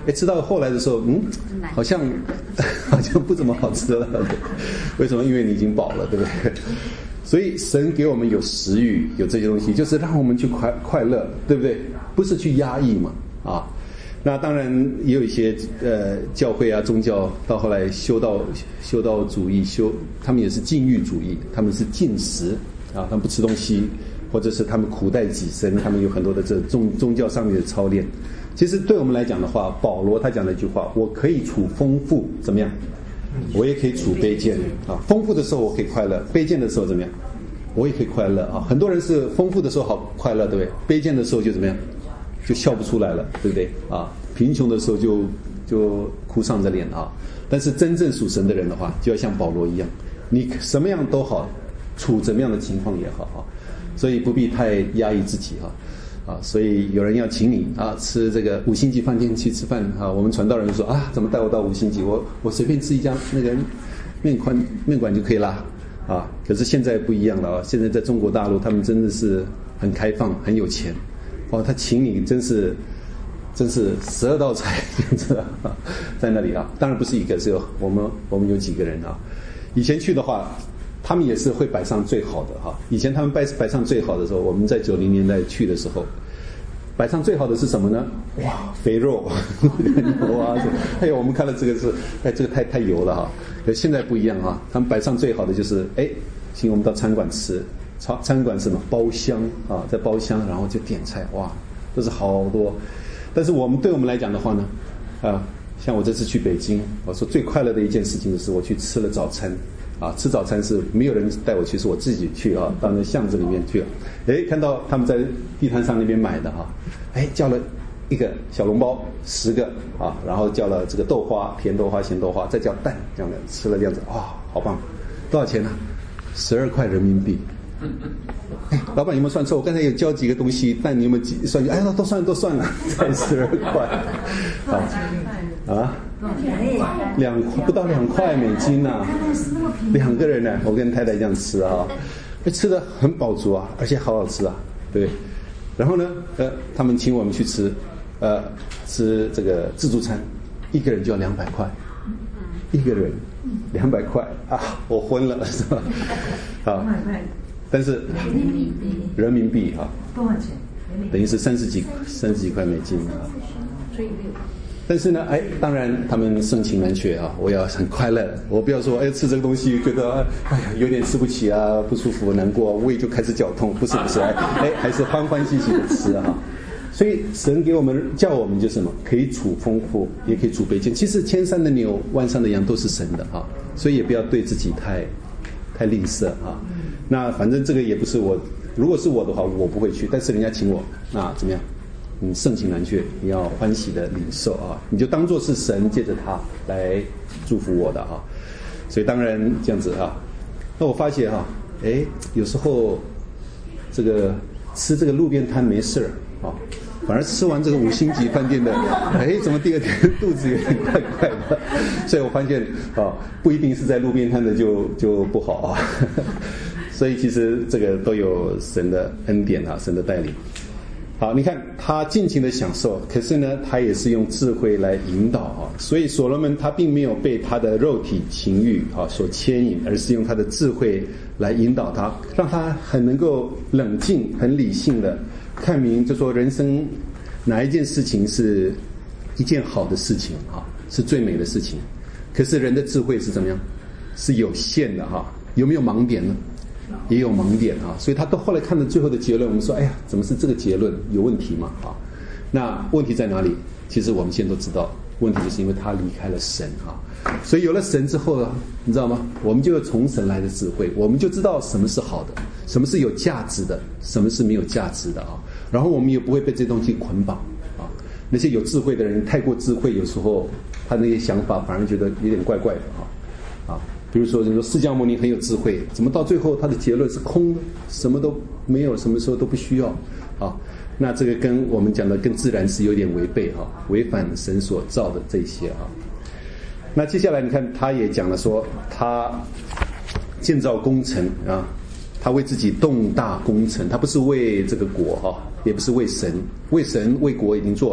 哎，吃到后来的时候，嗯，好像好像不怎么好吃了。为什么？因为你已经饱了，对不对？所以神给我们有食欲，有这些东西，就是让我们去快快乐，对不对？不是去压抑嘛，啊。那当然也有一些呃教会啊宗教到后来修道修道主义修，他们也是禁欲主义，他们是禁食啊，他们不吃东西，或者是他们苦待己身，他们有很多的这宗宗教上面的操练。其实对我们来讲的话，保罗他讲了一句话：我可以处丰富，怎么样？我也可以处卑贱啊。丰富的时候我可以快乐，卑贱的时候怎么样？我也可以快乐啊。很多人是丰富的时候好快乐，对不对？卑贱的时候就怎么样？就笑不出来了，对不对啊？贫穷的时候就就哭丧着脸啊。但是真正属神的人的话，就要像保罗一样，你什么样都好，处怎么样的情况也好啊，所以不必太压抑自己啊啊。所以有人要请你啊吃这个五星级饭店去吃饭啊，我们传道人说啊，怎么带我到五星级？我我随便吃一家那个面馆面馆就可以啦啊。可是现在不一样了啊，现在在中国大陆，他们真的是很开放，很有钱。哦，他请你真是，真是十二道菜这样子啊，在那里啊，当然不是一个，只有我们我们有几个人啊。以前去的话，他们也是会摆上最好的哈。以前他们摆摆上最好的时候，我们在九零年代去的时候，摆上最好的是什么呢？哇，肥肉，牛啊！哎呦，我们看到这个是，哎，这个太太油了哈。可现在不一样啊，他们摆上最好的就是，哎，请我们到餐馆吃。餐餐馆是什么？包厢啊，在包厢，然后就点菜，哇，都是好多。但是我们对我们来讲的话呢，啊，像我这次去北京，我说最快乐的一件事情就是我去吃了早餐，啊，吃早餐是没有人带我去，是我自己去啊，到那巷子里面去，哎，看到他们在地摊上那边买的哈，哎，叫了一个小笼包，十个啊，然后叫了这个豆花，甜豆花、咸豆花，再叫蛋，这样的吃了这样子，哇，好棒！多少钱呢？十二块人民币。哎，老板有没有算错？我刚才有交几个东西，但你有没有算？哎，都算了，都算了，才十二块。啊啊，两不到两块美金呐、啊，两个人呢，我跟太太这样吃啊，吃得很饱足啊，而且好好吃啊，对。然后呢，呃，他们请我们去吃，呃，吃这个自助餐，一个人就要两百块，一个人两百块啊，我昏了，是吧？啊。但是人民币哈，多少钱？等于是三十几三十几块美金啊。但是呢，哎，当然他们盛情难却啊，我要很快乐，我不要说哎吃这个东西觉得哎呀有点吃不起啊，不舒服难过，胃就开始绞痛，不是不是，哎还是欢欢喜喜的吃啊。所以神给我们叫我们就是什么，可以处丰富，也可以处卑贱。其实千山的牛，万山的羊都是神的啊，所以也不要对自己太太吝啬啊。那反正这个也不是我，如果是我的话，我不会去。但是人家请我，那怎么样？你盛情难却，你要欢喜的领受啊！你就当作是神借着他来祝福我的啊。所以当然这样子啊。那我发现哈、啊，哎，有时候这个吃这个路边摊没事啊，反而吃完这个五星级饭店的，哎，怎么第二天肚子有点怪怪的？所以我发现啊，不一定是在路边摊的就就不好啊。所以其实这个都有神的恩典啊，神的带领。好，你看他尽情的享受，可是呢，他也是用智慧来引导啊。所以所罗门他并没有被他的肉体情欲啊所牵引，而是用他的智慧来引导他，让他很能够冷静、很理性的看明，就说人生哪一件事情是一件好的事情啊，是最美的事情。可是人的智慧是怎么样？是有限的哈，有没有盲点呢？也有盲点啊，所以他到后来看到最后的结论，我们说，哎呀，怎么是这个结论有问题嘛？啊，那问题在哪里？其实我们现在都知道，问题就是因为他离开了神啊。所以有了神之后呢，你知道吗？我们就有从神来的智慧，我们就知道什么是好的，什么是有价值的，什么是没有价值的啊。然后我们也不会被这东西捆绑啊。那些有智慧的人太过智慧，有时候他那些想法反而觉得有点怪怪的啊啊。比如说，人说释迦牟尼很有智慧，怎么到最后他的结论是空的，什么都没有，什么时候都不需要啊？那这个跟我们讲的跟自然是有点违背哈、啊，违反神所造的这些啊。那接下来你看，他也讲了说，他建造工程啊，他为自己动大工程，他不是为这个国哈、啊，也不是为神，为神为国已经做了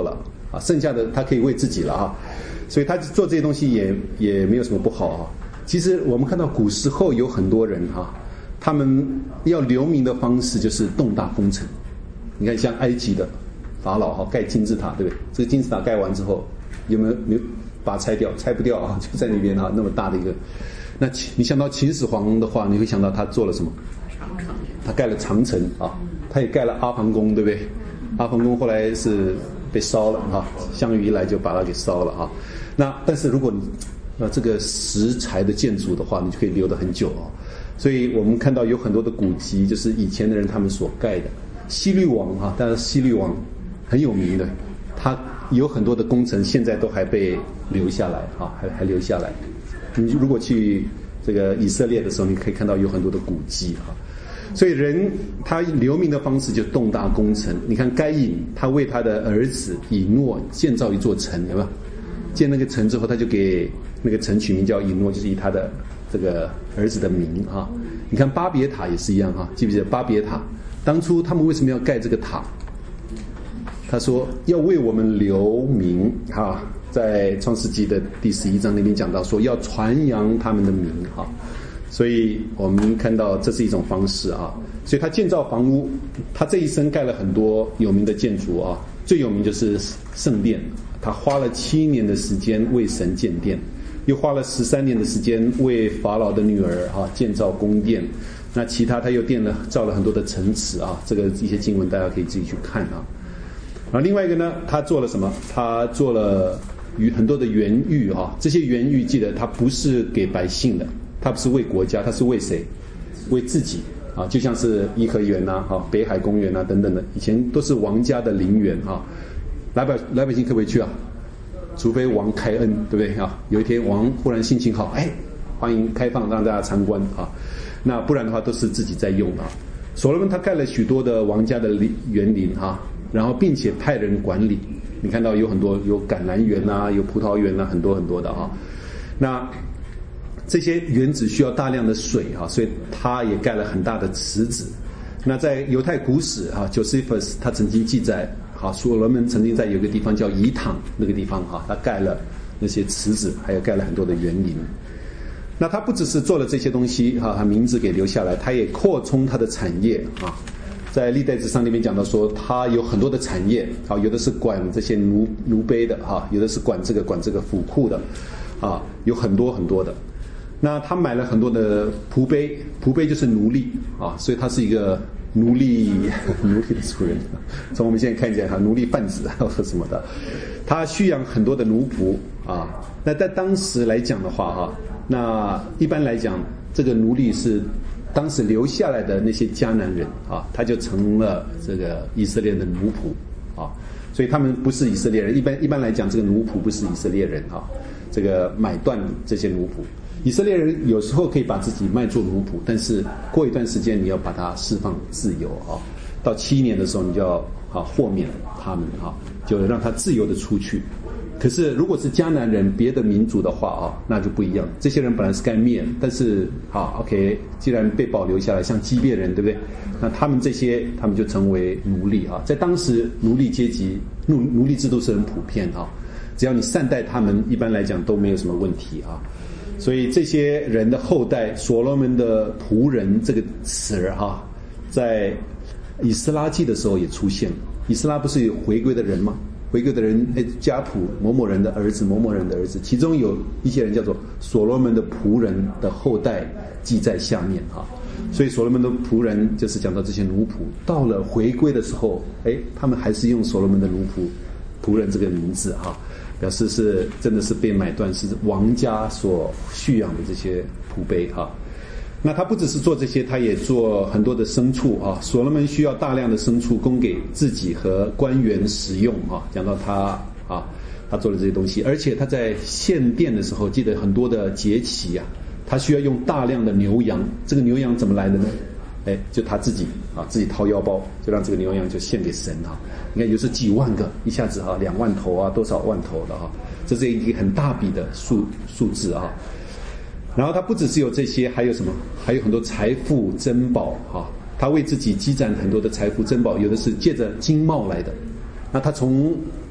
啊，剩下的他可以为自己了啊，所以他做这些东西也也没有什么不好啊。其实我们看到古时候有很多人哈、啊，他们要留名的方式就是动大工程。你看像埃及的法老哈、啊，盖金字塔，对不对？这个金字塔盖完之后，有没有没有把它拆掉？拆不掉啊，就在那边啊，那么大的一个。那你想到秦始皇的话，你会想到他做了什么？他盖了长城啊，他也盖了阿房宫，对不对？阿房宫后来是被烧了啊，项羽一来就把它给烧了啊。那但是如果你那这个石材的建筑的话，你就可以留得很久啊。所以我们看到有很多的古籍，就是以前的人他们所盖的。西律王啊，当然西律王很有名的，他有很多的工程现在都还被留下来啊，还还留下来。你如果去这个以色列的时候，你可以看到有很多的古迹啊。所以人他留名的方式就动大工程。你看该隐，他为他的儿子以诺建造一座城，有没有？建那个城之后，他就给那个城取名叫以诺，就是以他的这个儿子的名啊。你看巴别塔也是一样啊，记不记得巴别塔？当初他们为什么要盖这个塔？他说要为我们留名啊，在创世纪的第十一章那边讲到说要传扬他们的名啊。所以我们看到这是一种方式啊。所以他建造房屋，他这一生盖了很多有名的建筑啊，最有名就是圣殿。他花了七年的时间为神建殿，又花了十三年的时间为法老的女儿啊建造宫殿。那其他他又建了造了很多的城池啊，这个一些经文大家可以自己去看啊。然后另外一个呢，他做了什么？他做了很多的园域啊，这些园域记得他不是给百姓的，他不是为国家，他是为谁？为自己啊，就像是颐和园呐、啊、北海公园啊等等的，以前都是王家的陵园啊。老百老百姓可不可以去啊？除非王开恩，对不对啊？有一天王忽然心情好，哎，欢迎开放让大家参观啊。那不然的话都是自己在用啊。所罗门他盖了许多的王家的园林啊，然后并且派人管理。你看到有很多有橄榄园啊，有葡萄园啊，很多很多的啊。那这些园子需要大量的水啊，所以他也盖了很大的池子。那在犹太古史啊 ，Josephus 他曾经记载，好，所罗门曾经在有一个地方叫以坦那个地方哈，他盖了那些池子，还有盖了很多的园林。那他不只是做了这些东西哈，他名字给留下来，他也扩充他的产业啊。在历代志上那边讲到说，他有很多的产业啊，有的是管这些奴奴婢的哈，有的是管这个管这个府库的啊，有很多很多的。那他买了很多的仆婢，仆婢就是奴隶啊，所以他是一个奴隶奴隶的主人。从我们现在看见哈，奴隶贩子或者什么的，他蓄养很多的奴仆啊。那在当时来讲的话哈，那一般来讲，这个奴隶是当时留下来的那些迦南人啊，他就成了这个以色列的奴仆啊。所以他们不是以色列人，一般一般来讲，这个奴仆不是以色列人啊，这个买断这些奴仆。以色列人有时候可以把自己卖做奴仆，但是过一段时间你要把他释放自由啊。到七年的时候，你就要啊豁免他们啊，就让他自由的出去。可是如果是迦南人别的民族的话啊，那就不一样。这些人本来是该灭，但是好 OK， 既然被保留下来，像基遍人，对不对？那他们这些他们就成为奴隶啊。在当时奴隶阶级奴奴隶制度是很普遍啊，只要你善待他们，一般来讲都没有什么问题啊。所以这些人的后代，所罗门的仆人这个词哈，在以斯拉记的时候也出现了。以斯拉不是有回归的人吗？回归的人，哎，家谱某某人的儿子，某某人的儿子，其中有一些人叫做所罗门的仆人的后代记在下面哈。所以所罗门的仆人就是讲到这些奴仆，到了回归的时候，哎，他们还是用所罗门的奴仆仆人这个名字哈。表示是真的是被买断，是王家所蓄养的这些仆婢哈。那他不只是做这些，他也做很多的牲畜啊。所罗门需要大量的牲畜供给自己和官员使用啊。讲到他啊，他做了这些东西，而且他在献殿的时候，记得很多的节期啊，他需要用大量的牛羊。这个牛羊怎么来的呢？哎，就他自己啊，自己掏腰包，就让这个牛羊就献给神啊。你看，有时几万个，一下子啊，两万头啊，多少万头的啊，这是一个很大笔的数数字啊。然后他不只是有这些，还有什么？还有很多财富珍宝啊。他为自己积攒很多的财富珍宝，有的是借着经贸来的。那他从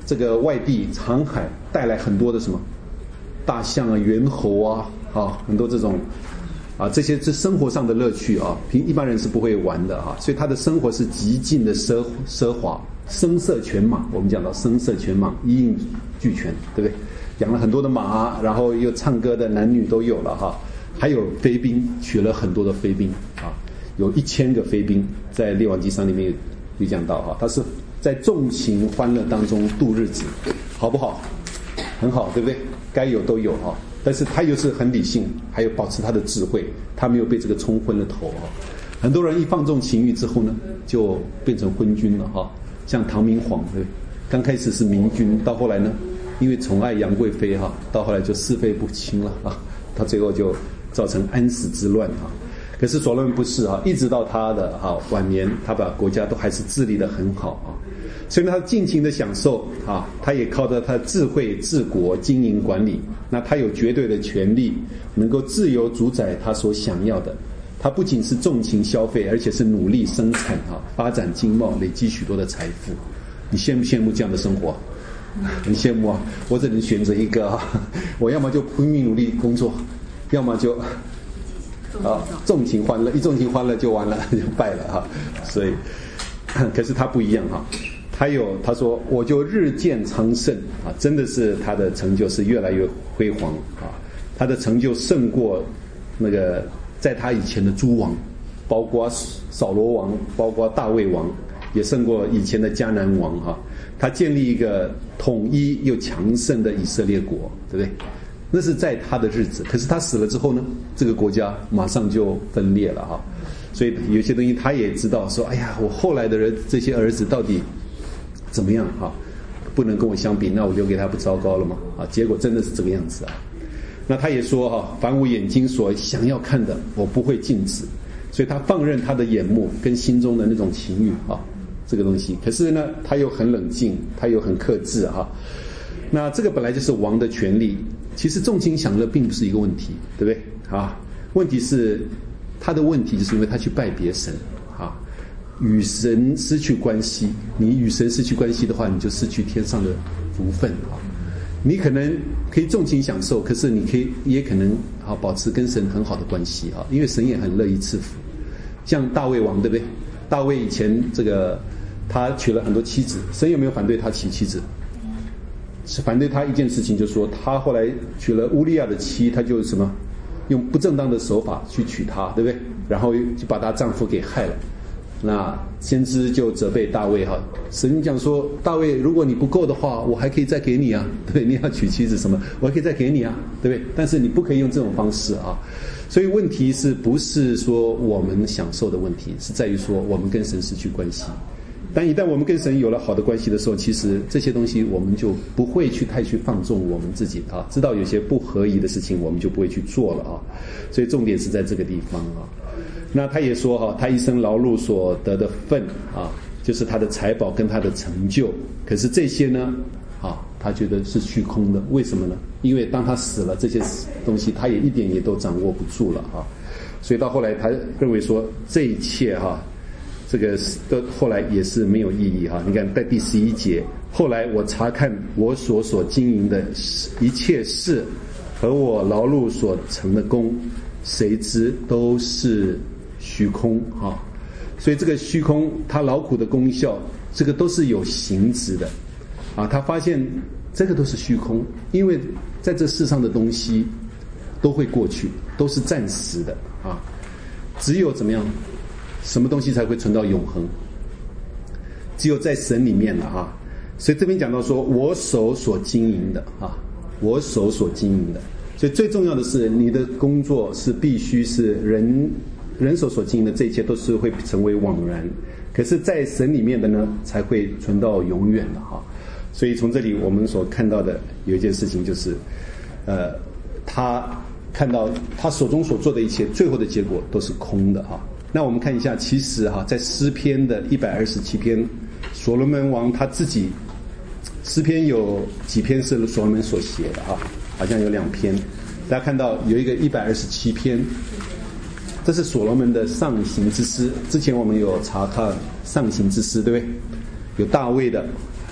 这个外地航海带来很多的什么大象啊、猿猴啊，啊，很多这种啊，这些是生活上的乐趣啊，平一般人是不会玩的啊，所以他的生活是极尽的奢奢华，声色犬马。我们讲到声色犬马，一应俱全，对不对？养了很多的马，然后又唱歌的男女都有了哈，还有飞兵，娶了很多的飞兵啊，有一千个飞兵，在《列王纪上》里面有讲到哈，他是在纵情欢乐当中度日子，好不好？很好，对不对？该有都有哈，但是他又是很理性，还有保持他的智慧，他没有被这个冲昏了头哈。很多人一放纵情欲之后呢，就变成昏君了哈，像唐明皇，对不对？刚开始是明君，到后来呢，因为宠爱杨贵妃哈，到后来就是非不清了啊，到最后就造成安史之乱哈。可是所罗门不是哈，一直到他的哈晚年，他把国家都还是治理得很好啊。所以他尽情的享受啊，他也靠着他的智慧治国、经营管理。那他有绝对的权利，能够自由主宰他所想要的。他不仅是纵情消费，而且是努力生产啊，发展经贸，累积许多的财富。你羡不羡慕这样的生活？很羡慕啊！我只能选择一个啊，我要么就拼命努力工作，要么就啊纵情欢乐，一纵情欢乐就完了，就败了哈。所以，可是他不一样哈。还有他说我就日渐昌盛啊，真的是他的成就是越来越辉煌啊，他的成就胜过那个在他以前的诸王，包括扫罗王，包括大卫王，也胜过以前的迦南王哈。他建立一个统一又强盛的以色列国，对不对？那是在他的日子，可是他死了之后呢，这个国家马上就分裂了哈。所以有些东西他也知道说，哎呀，我后来的人这些儿子到底怎么样哈？不能跟我相比，那我留给他不糟糕了吗？啊，结果真的是这个样子啊。那他也说哈，凡我眼睛所想要看的，我不会禁止，所以他放任他的眼目跟心中的那种情欲啊，这个东西。可是呢，他又很冷静，他又很克制哈。那这个本来就是王的权利，其实纵情享乐并不是一个问题，对不对？啊，问题是他的问题就是因为他去拜别神啊。与神失去关系，你与神失去关系的话，你就失去天上的福分啊！你可能可以纵情享受，可是你可以也可能啊保持跟神很好的关系啊，因为神也很乐意赐福。像大卫王，对不对？大卫以前这个他娶了很多妻子，神有没有反对他娶妻子？是反对他一件事情，就是说他后来娶了乌利亚的妻，他就什么用不正当的手法去娶她，对不对？然后就把她丈夫给害了。那先知就责备大卫哈，神讲说，大卫，如果你不够的话，我还可以再给你啊，对，你要娶妻子什么，我还可以再给你啊，对不对？但是你不可以用这种方式啊。所以问题是不是说我们享受的问题，是在于说我们跟神失去关系。但一旦我们跟神有了好的关系的时候，其实这些东西我们就不会去太去放纵我们自己啊，知道有些不合宜的事情，我们就不会去做了啊。所以重点是在这个地方啊。那他也说哈，他一生劳碌所得的份啊，就是他的财宝跟他的成就。可是这些呢，啊，他觉得是虚空的。为什么呢？因为当他死了，这些东西他也一点也都掌握不住了啊。所以到后来，他认为说这一切哈、啊，这个都后来也是没有意义哈、啊。你看在第十一节，后来我查看我所所经营的一切事和我劳碌所成的功，谁知都是虚空啊，所以这个虚空，他劳苦的功效，这个都是有形质的啊。他发现这个都是虚空，因为在这世上的东西都会过去，都是暂时的啊。只有怎么样，什么东西才会存到永恒？只有在神里面了啊。所以这边讲到说，我手所经营的啊，我手所经营的。所以最重要的是，你的工作是必须是人人手所经营的，这一切都是会成为枉然。可是在神里面的呢，才会存到永远的哈。所以从这里我们所看到的有一件事情就是，呃，他看到他手中所做的一切，最后的结果都是空的哈。那我们看一下，其实哈，在诗篇的一百二十七篇，所罗门王他自己，诗篇有几篇是所罗门所写的哈。好像有两篇，大家看到有一个一百二十七篇，这是所罗门的上行之诗。之前我们有查看上行之诗，对不对？有大卫的，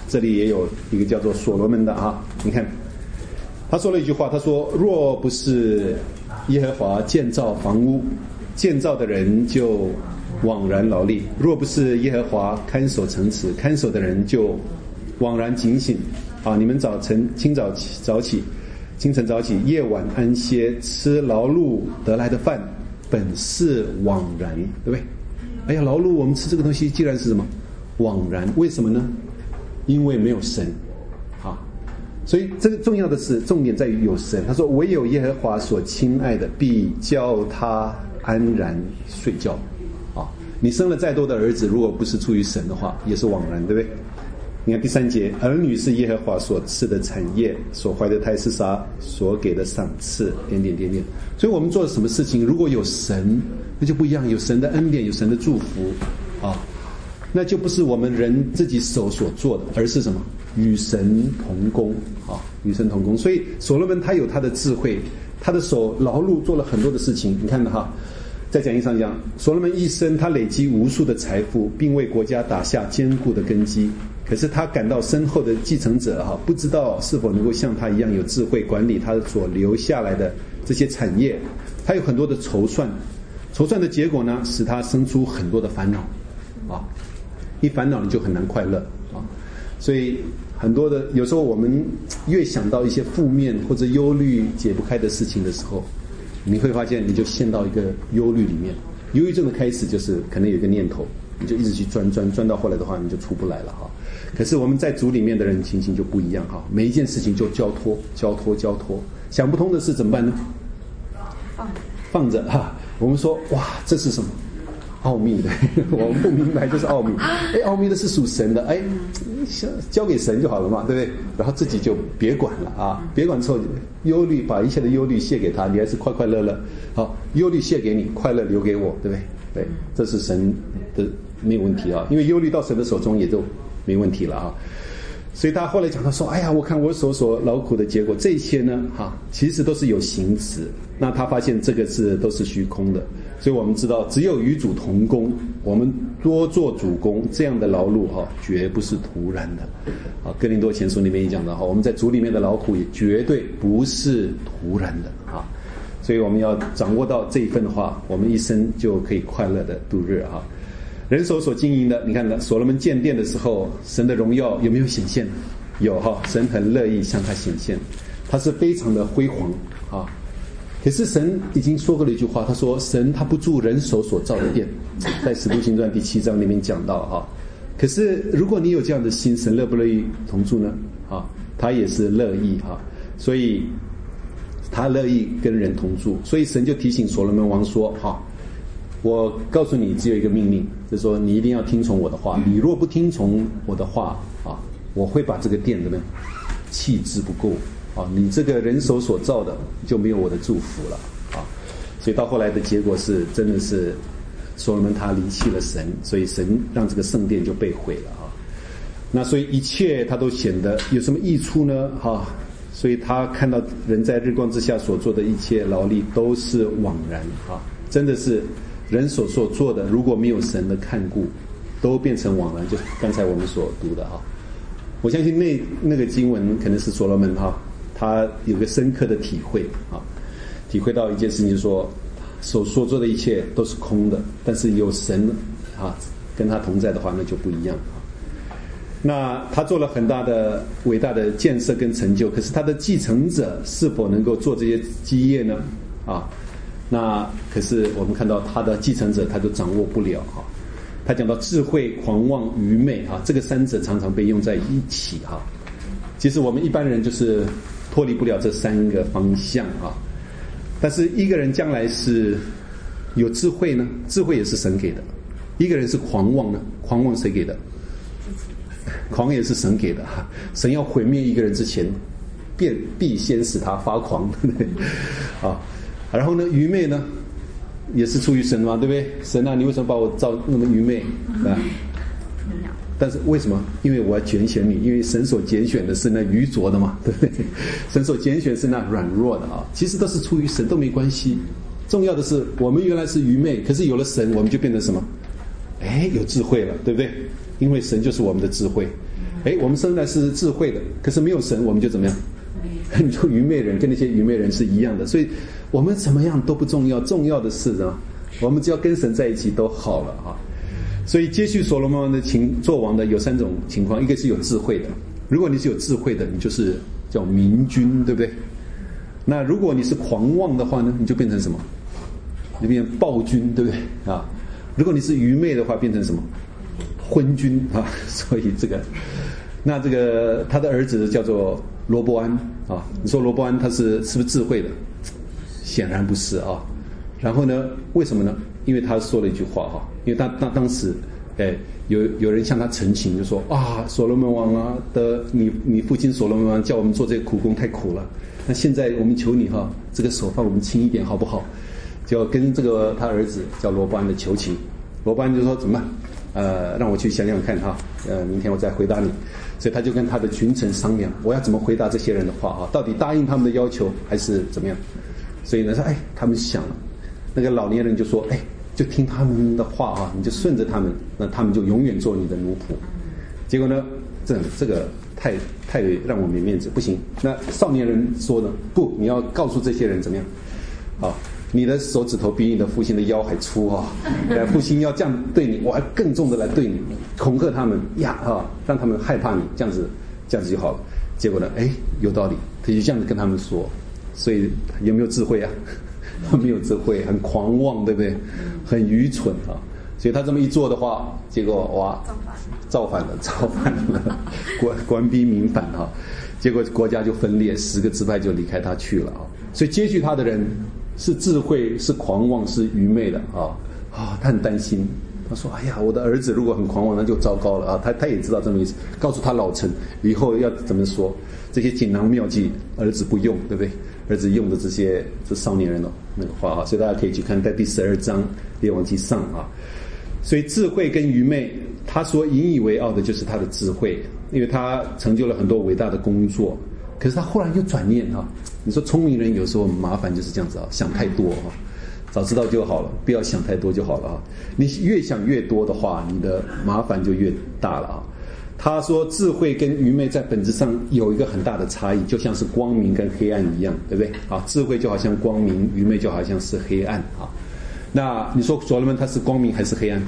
这里也有一个叫做所罗门的啊，你看他说了一句话，他说若不是耶和华建造房屋，建造的人就枉然劳力，若不是耶和华看守城池，看守的人就枉然警醒啊！你们早晨清早起早起清晨早起，夜晚安歇，吃劳碌得来的饭，本是枉然，对不对？哎呀，劳碌我们吃这个东西既然是什么枉然，为什么呢？因为没有神啊！所以这个重要的是重点在于有神。他说唯有耶和华所亲爱的必叫他安然睡觉啊！你生了再多的儿子，如果不是出于神的话，也是枉然，对不对？你看第三节，儿女是耶和华所赐的产业，所怀的胎是啥？所给的赏赐，点点点点。所以我们做了什么事情，如果有神，那就不一样，有神的恩典，有神的祝福啊，那就不是我们人自己手所做的，而是什么？与神同工啊，与神同工。所以所罗门他有他的智慧，他的手劳碌做了很多的事情。你看哈，在讲义上讲，所罗门一生他累积无数的财富，并为国家打下坚固的根基。可是他感到身后的继承者哈，不知道是否能够像他一样有智慧管理他所留下来的这些产业。他有很多的筹算，筹算的结果呢，使他生出很多的烦恼啊。一烦恼你就很难快乐啊。所以很多的有时候我们越想到一些负面或者忧虑解不开的事情的时候，你会发现你就陷到一个忧虑里面。忧郁症的开始就是可能有一个念头，你就一直去钻钻钻到后来的话，你就出不来了哈。可是我们在主里面的人情形就不一样哈，每一件事情就交托交托交托，想不通的事怎么办呢？放放着哈。我们说哇，这是什么？奥秘的，我们不明白就是奥秘。哎，奥秘的是属神的，哎，交给神就好了嘛，对不对？然后自己就别管了啊，别管之后，忧虑把一切的忧虑卸给他，你还是快快乐乐。好，忧虑卸给你，快乐留给我，对不对？对，这是神的没有问题啊，因为忧虑到神的手中也就没问题了啊。所以他后来讲，他说：“哎呀，我看我所所劳苦的结果，这些呢，哈，其实都是有形质。那他发现这个是都是虚空的。所以我们知道，只有与主同工，我们多做主工，这样的劳碌哈，绝不是徒然的。啊，哥林多前书里面也讲到哈，我们在主里面的劳苦也绝对不是徒然的啊。所以我们要掌握到这一份的话，我们一生就可以快乐的度日哈。”人手所经营的，你看所罗门建殿的时候，神的荣耀有没有显现？有哈，神很乐意向他显现，他是非常的辉煌啊。可是神已经说过了一句话，他说神他不住人手所造的殿，在使徒行传第七章里面讲到哈。可是如果你有这样的心，神乐不乐意同住呢？啊，他也是乐意哈，所以他乐意跟人同住，所以神就提醒所罗门王说哈。我告诉你，只有一个命令，就是说你一定要听从我的话。你若不听从我的话啊，我会把这个殿怎么样弃之不顾啊！你这个人手所造的就没有我的祝福了啊！所以到后来的结果是，真的是所罗门他离弃了神，所以神让这个圣殿就被毁了啊！那所以一切他都显得有什么益处呢？哈！所以他看到人在日光之下所做的一切劳力都是枉然啊！真的是。人所所做的，如果没有神的看顾，都变成枉然。就是刚才我们所读的哈，我相信那那个经文可能是所罗门哈，他有个深刻的体会啊，体会到一件事情，就是说所所做的一切都是空的，但是有神啊跟他同在的话，那就不一样啊。那他做了很大的伟大的建设跟成就，可是他的继承者是否能够做这些基业呢？啊？那可是我们看到他的继承者他都掌握不了哈。他讲到智慧、狂妄、愚昧啊，这个三者常常被用在一起哈。其实我们一般人就是脱离不了这三个方向啊。但是一个人将来是有智慧呢，智慧也是神给的；一个人是狂妄呢，狂妄谁给的？狂也是神给的哈。神要毁灭一个人之前，便必先使他发狂，对不对？啊。然后呢，愚昧呢，也是出于神嘛，对不对？神啊，你为什么把我造那么愚昧啊？但是为什么？因为我要拣选你，因为神所拣选的是那愚拙的嘛，对不对？神所拣选是那软弱的啊，其实都是出于神，都没关系。重要的是，我们原来是愚昧，可是有了神，我们就变成什么？哎，有智慧了，对不对？因为神就是我们的智慧。 哎，我们生来是智慧的，可是没有神，我们就怎么样？你就愚昧人，跟那些愚昧人是一样的。所以我们怎么样都不重要，重要的是呢，我们只要跟神在一起都好了啊。所以接续所罗门王的情做王的有三种情况，一个是有智慧的，如果你是有智慧的，你就是叫明君，对不对？那如果你是狂妄的话呢，你就变成什么？你变成暴君，对不对啊？如果你是愚昧的话，变成什么？昏君啊。所以这个，那这个他的儿子叫做罗波安啊。你说罗波安他是是不是智慧的？显然不是啊。然后呢，为什么呢？因为他说了一句话哈，因为他当当时，哎，有有人向他陈情，就说啊，所罗门王啊的，你你父亲所罗门王叫我们做这个苦工太苦了，那现在我们求你哈，这个手放我们轻一点好不好？就跟这个他儿子叫罗波安的求情，罗波安就说怎么办？呃，让我去想想看哈，呃，明天我再回答你。所以他就跟他的群臣商量，我要怎么回答这些人的话啊？到底答应他们的要求还是怎么样？所以呢，说哎，他们想了，那个老年人就说，哎，就听他们的话啊，你就顺着他们，那他们就永远做你的奴仆。结果呢，这这个太太让我没面子，不行。那少年人说呢，不，你要告诉这些人怎么样？啊。你的手指头比你的父亲的腰还粗啊！父亲要这样对你，我还更重的来对你，恐吓他们呀啊，让他们害怕你，这样子，这样子就好了。结果呢，哎，有道理，他就这样子跟他们说。所以有没有智慧啊？没有智慧，很狂妄，对不对？很愚蠢啊！所以他这么一做的话，结果哇，造反了，造反了，官官逼民反啊！结果国家就分裂，十个支派就离开他去了啊！所以接续他的人。是智慧，是狂妄，是愚昧的啊啊！他很担心，他说：“哎呀，我的儿子如果很狂妄，那就糟糕了啊！”他他也知道这么意思，告诉他老臣以后要怎么说，这些锦囊妙计，儿子不用，对不对？儿子用的这些这少年人的那个话啊，所以大家可以去看在第十二章列王纪上啊。所以智慧跟愚昧，他所引以为傲的就是他的智慧，因为他成就了很多伟大的工作。可是他忽然又转念哈，你说聪明人有时候麻烦就是这样子啊，想太多哈，早知道就好了，不要想太多就好了啊。你越想越多的话，你的麻烦就越大了啊。他说智慧跟愚昧在本质上有一个很大的差异，就像是光明跟黑暗一样，对不对？啊，智慧就好像光明，愚昧就好像是黑暗啊。那你说所罗门他是光明还是黑暗？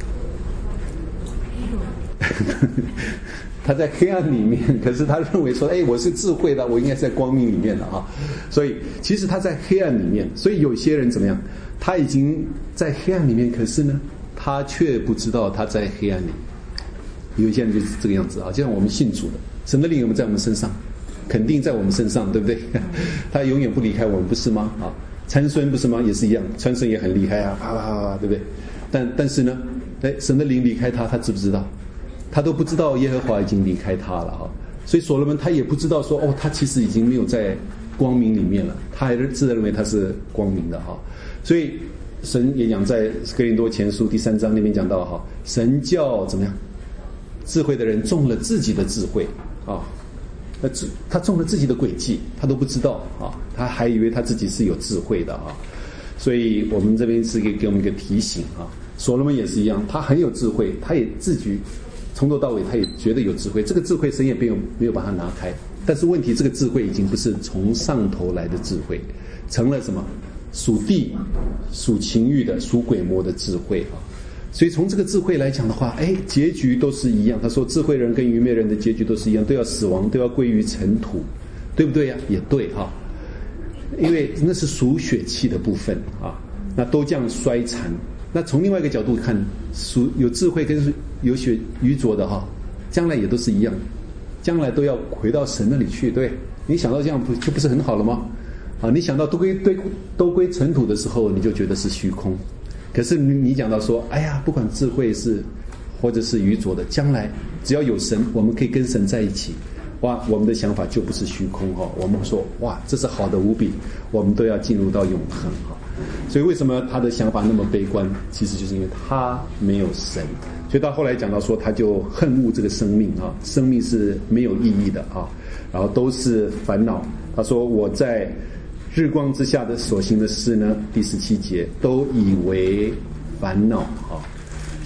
他在黑暗里面，可是他认为说，哎，我是智慧的，我应该是在光明里面的啊。所以其实他在黑暗里面，所以有些人怎么样？他已经在黑暗里面，可是呢，他却不知道他在黑暗里。有些人就是这个样子啊，就像我们信主的，神的灵有没有在我们身上？肯定在我们身上，对不对？他永远不离开我们，不是吗？啊，参孙不是吗？也是一样，参孙也很厉害啊，啪啪啪，对不对？但但是呢，哎，神的灵离开他，他知不知道？他都不知道耶和华已经离开他了哈，所以所罗门他也不知道说哦，他其实已经没有在光明里面了，他还是自认为他是光明的哈。所以神也讲在哥林多前书第三章那边讲到哈，神叫怎么样？智慧的人中了自己的智慧啊，那他中了自己的诡计，他都不知道啊，他还以为他自己是有智慧的啊。所以我们这边是给给我们一个提醒啊，所罗门也是一样，他很有智慧，他也自觉。从头到尾他也觉得有智慧，这个智慧神也没有没有把它拿开，但是问题这个智慧已经不是从上头来的智慧，成了什么属地属情欲的属鬼魔的智慧啊。所以从这个智慧来讲的话，哎，结局都是一样。他说智慧人跟愚昧人的结局都是一样，都要死亡，都要归于尘土，对不对呀？也对哈，因为那是属血气的部分啊，那都这样衰残。那从另外一个角度看，属有智慧跟有血愚拙的哈，将来也都是一样，将来都要回到神那里去。对，你想到这样不就不是很好了吗？啊，你想到都归都都归尘土的时候，你就觉得是虚空。可是你你讲到说，哎呀，不管智慧是或者是愚拙的，将来只要有神，我们可以跟神在一起。哇，我们的想法就不是虚空哈，我们说哇，这是好的无比，我们都要进入到永恒哈。所以为什么他的想法那么悲观？其实就是因为他没有神。所以到后来讲到说，他就恨恶这个生命啊，生命是没有意义的啊，然后都是烦恼。他说我在日光之下的所行的事呢，第十七节都以为烦恼啊。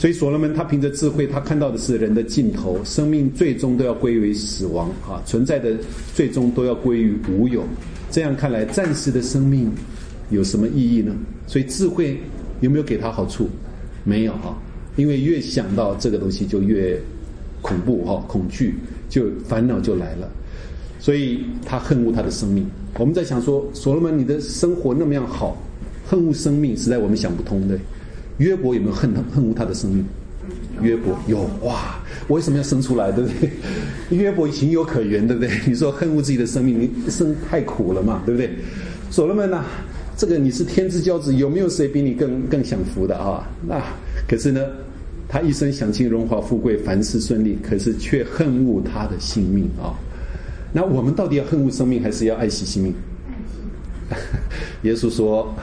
所以所罗门他凭着智慧，他看到的是人的尽头，生命最终都要归于死亡啊，存在的最终都要归于无有。这样看来，暂时的生命有什么意义呢？所以智慧有没有给他好处？没有哈，因为越想到这个东西就越恐怖哈，恐惧就烦恼就来了，所以他恨恶他的生命。我们在想说，所罗门你的生活那么样好，恨恶生命，实在我们想不通的。约伯有没有恨恨恶他的生命？约伯有哇，我为什么要生出来，对不对？约伯情有可原，对不对？你说恨恶自己的生命，你生太苦了嘛，对不对？所罗门呐、啊，这个你是天之骄子，有没有谁比你更更享福的啊？那可是呢，他一生享尽荣华富贵，凡事顺利，可是却恨恶他的性命啊。那我们到底要恨恶生命，还是要爱惜性命？耶稣说。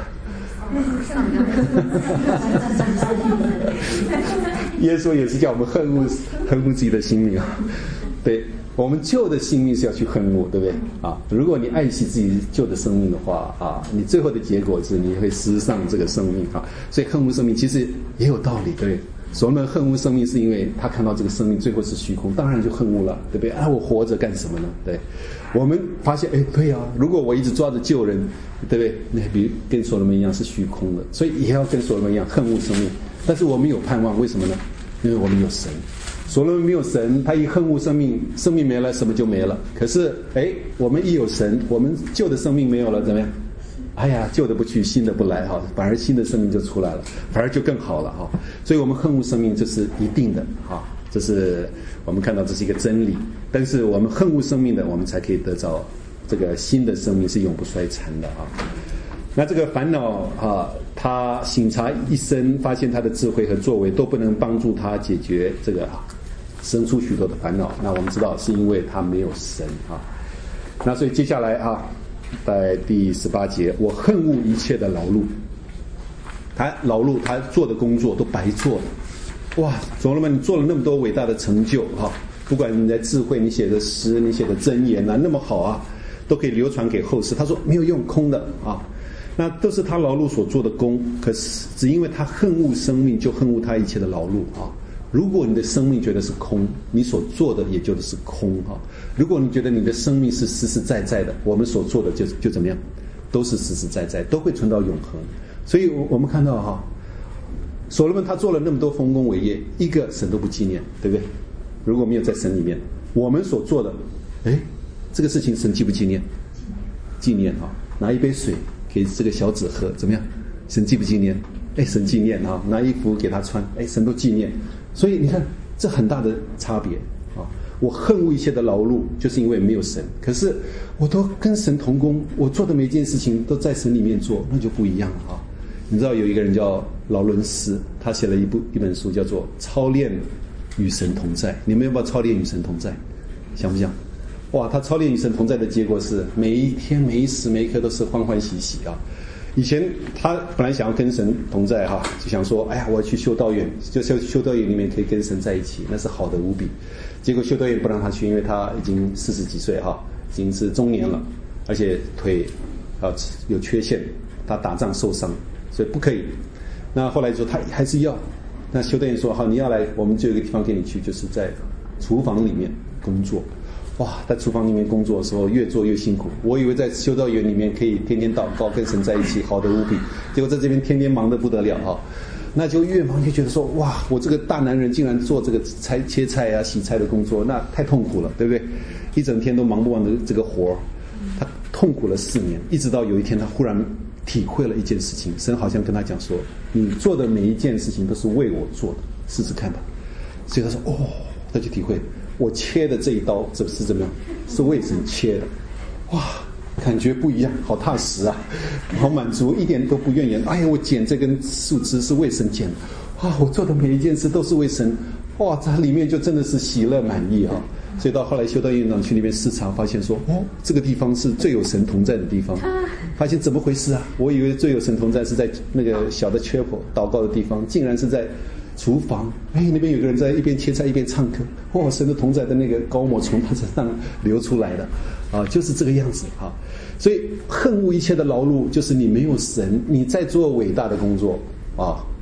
耶稣也是叫我们恨恶恨恶自己的性命啊，对，我们旧的性命是要去恨恶，对不对啊？如果你爱惜自己旧的生命的话啊，你最后的结果是你会失丧这个生命啊。所以恨恶生命其实也有道理，对不对？所罗门恨恶生命是因为他看到这个生命最后是虚空，当然就恨恶了，对不对啊？我活着干什么呢？对，我们发现，哎，对啊，如果我一直抓着救人，对不对？那比如跟所罗门一样是虚空的，所以也要跟所罗门一样恨恶生命。但是我们有盼望，为什么呢？因为我们有神。所罗门没有神，他一恨恶生命，生命没了，什么就没了。可是，哎，我们一有神，我们旧的生命没有了，怎么样？哎呀，旧的不去，新的不来哈，反而新的生命就出来了，反而就更好了哈。所以我们恨恶生命这是一定的哈，这是我们看到这是一个真理。但是我们恨恶生命的，我们才可以得到这个新的生命是永不衰残的啊。那这个烦恼啊，他省察一生，发现他的智慧和作为都不能帮助他解决这个生出许多的烦恼。那我们知道是因为他没有神啊。那所以接下来啊。在第十八节，我恨恶一切的劳碌，他劳碌，他做的工作都白做了。哇，所罗门，你做了那么多伟大的成就哈，不管你的智慧，你写的诗，你写的箴言啊，那么好啊，都可以流传给后世。他说没有用，空的啊，那都是他劳碌所做的功。可是只因为他恨恶生命，就恨恶他一切的劳碌啊。如果你的生命觉得是空，你所做的也就是空哈。如果你觉得你的生命是实实在在的，我们所做的就就怎么样，都是实实在在，都会存到永恒。所以我们看到哈，所罗门他做了那么多丰功伟业，一个神都不纪念，对不对？如果没有在神里面，我们所做的，哎，这个事情神纪不纪念？纪念哈，拿一杯水给这个小子喝，怎么样？神纪不纪念？哎，神纪念啊，拿衣服给他穿，哎，神都纪念。所以你看，这很大的差别啊！我恨恶一切的劳碌，就是因为没有神。可是我都跟神同工，我做的每一件事情都在神里面做，那就不一样了啊！你知道有一个人叫劳伦斯，他写了一部一本书，叫做《操练与神同在》。你们要不要操练与神同在？想不想？哇，他操练与神同在的结果是，每一天每一时每一刻都是欢欢喜喜啊！以前他本来想要跟神同在哈，就想说，哎呀，我要去修道院，就修修道院里面可以跟神在一起，那是好的无比。结果修道院不让他去，因为他已经四十几岁哈，已经是中年了，而且腿啊有缺陷，他打仗受伤，所以不可以。那后来说他还是要，那修道院说好，你要来，我们就有一个地方给你去，就是在厨房里面工作。哇，在厨房里面工作的时候越做越辛苦。我以为在修道院里面可以天天祷告跟神在一起，好的无比。结果在这边天天忙得不得了哈，那就越忙就觉得说，哇，我这个大男人竟然做这个菜切菜啊洗菜的工作，那太痛苦了，对不对？一整天都忙不完的这个活，他痛苦了四年，一直到有一天他忽然体会了一件事情，神好像跟他讲说，你做的每一件事情都是为我做的，试试看吧。所以他说，哦，他就体会。我切的这一刀，这是怎么样？是为神切的，哇，感觉不一样，好踏实啊，好满足，一点都不怨言。哎呀，我剪这根树枝是为神剪的，哇，我做的每一件事都是为神，哇，这里面就真的是喜乐满意啊。所以到后来修道院长去那边视察，发现说，哦，这个地方是最有神同在的地方。发现怎么回事啊？我以为最有神同在是在那个小的 chapel 祷告的地方，竟然是在厨房。哎，那边有个人在一边切菜一边唱歌，哇，神的同在的那个高抹从他身上流出来的啊，就是这个样子啊。所以恨恶一切的劳碌，就是你没有神，你在做伟大的工作啊，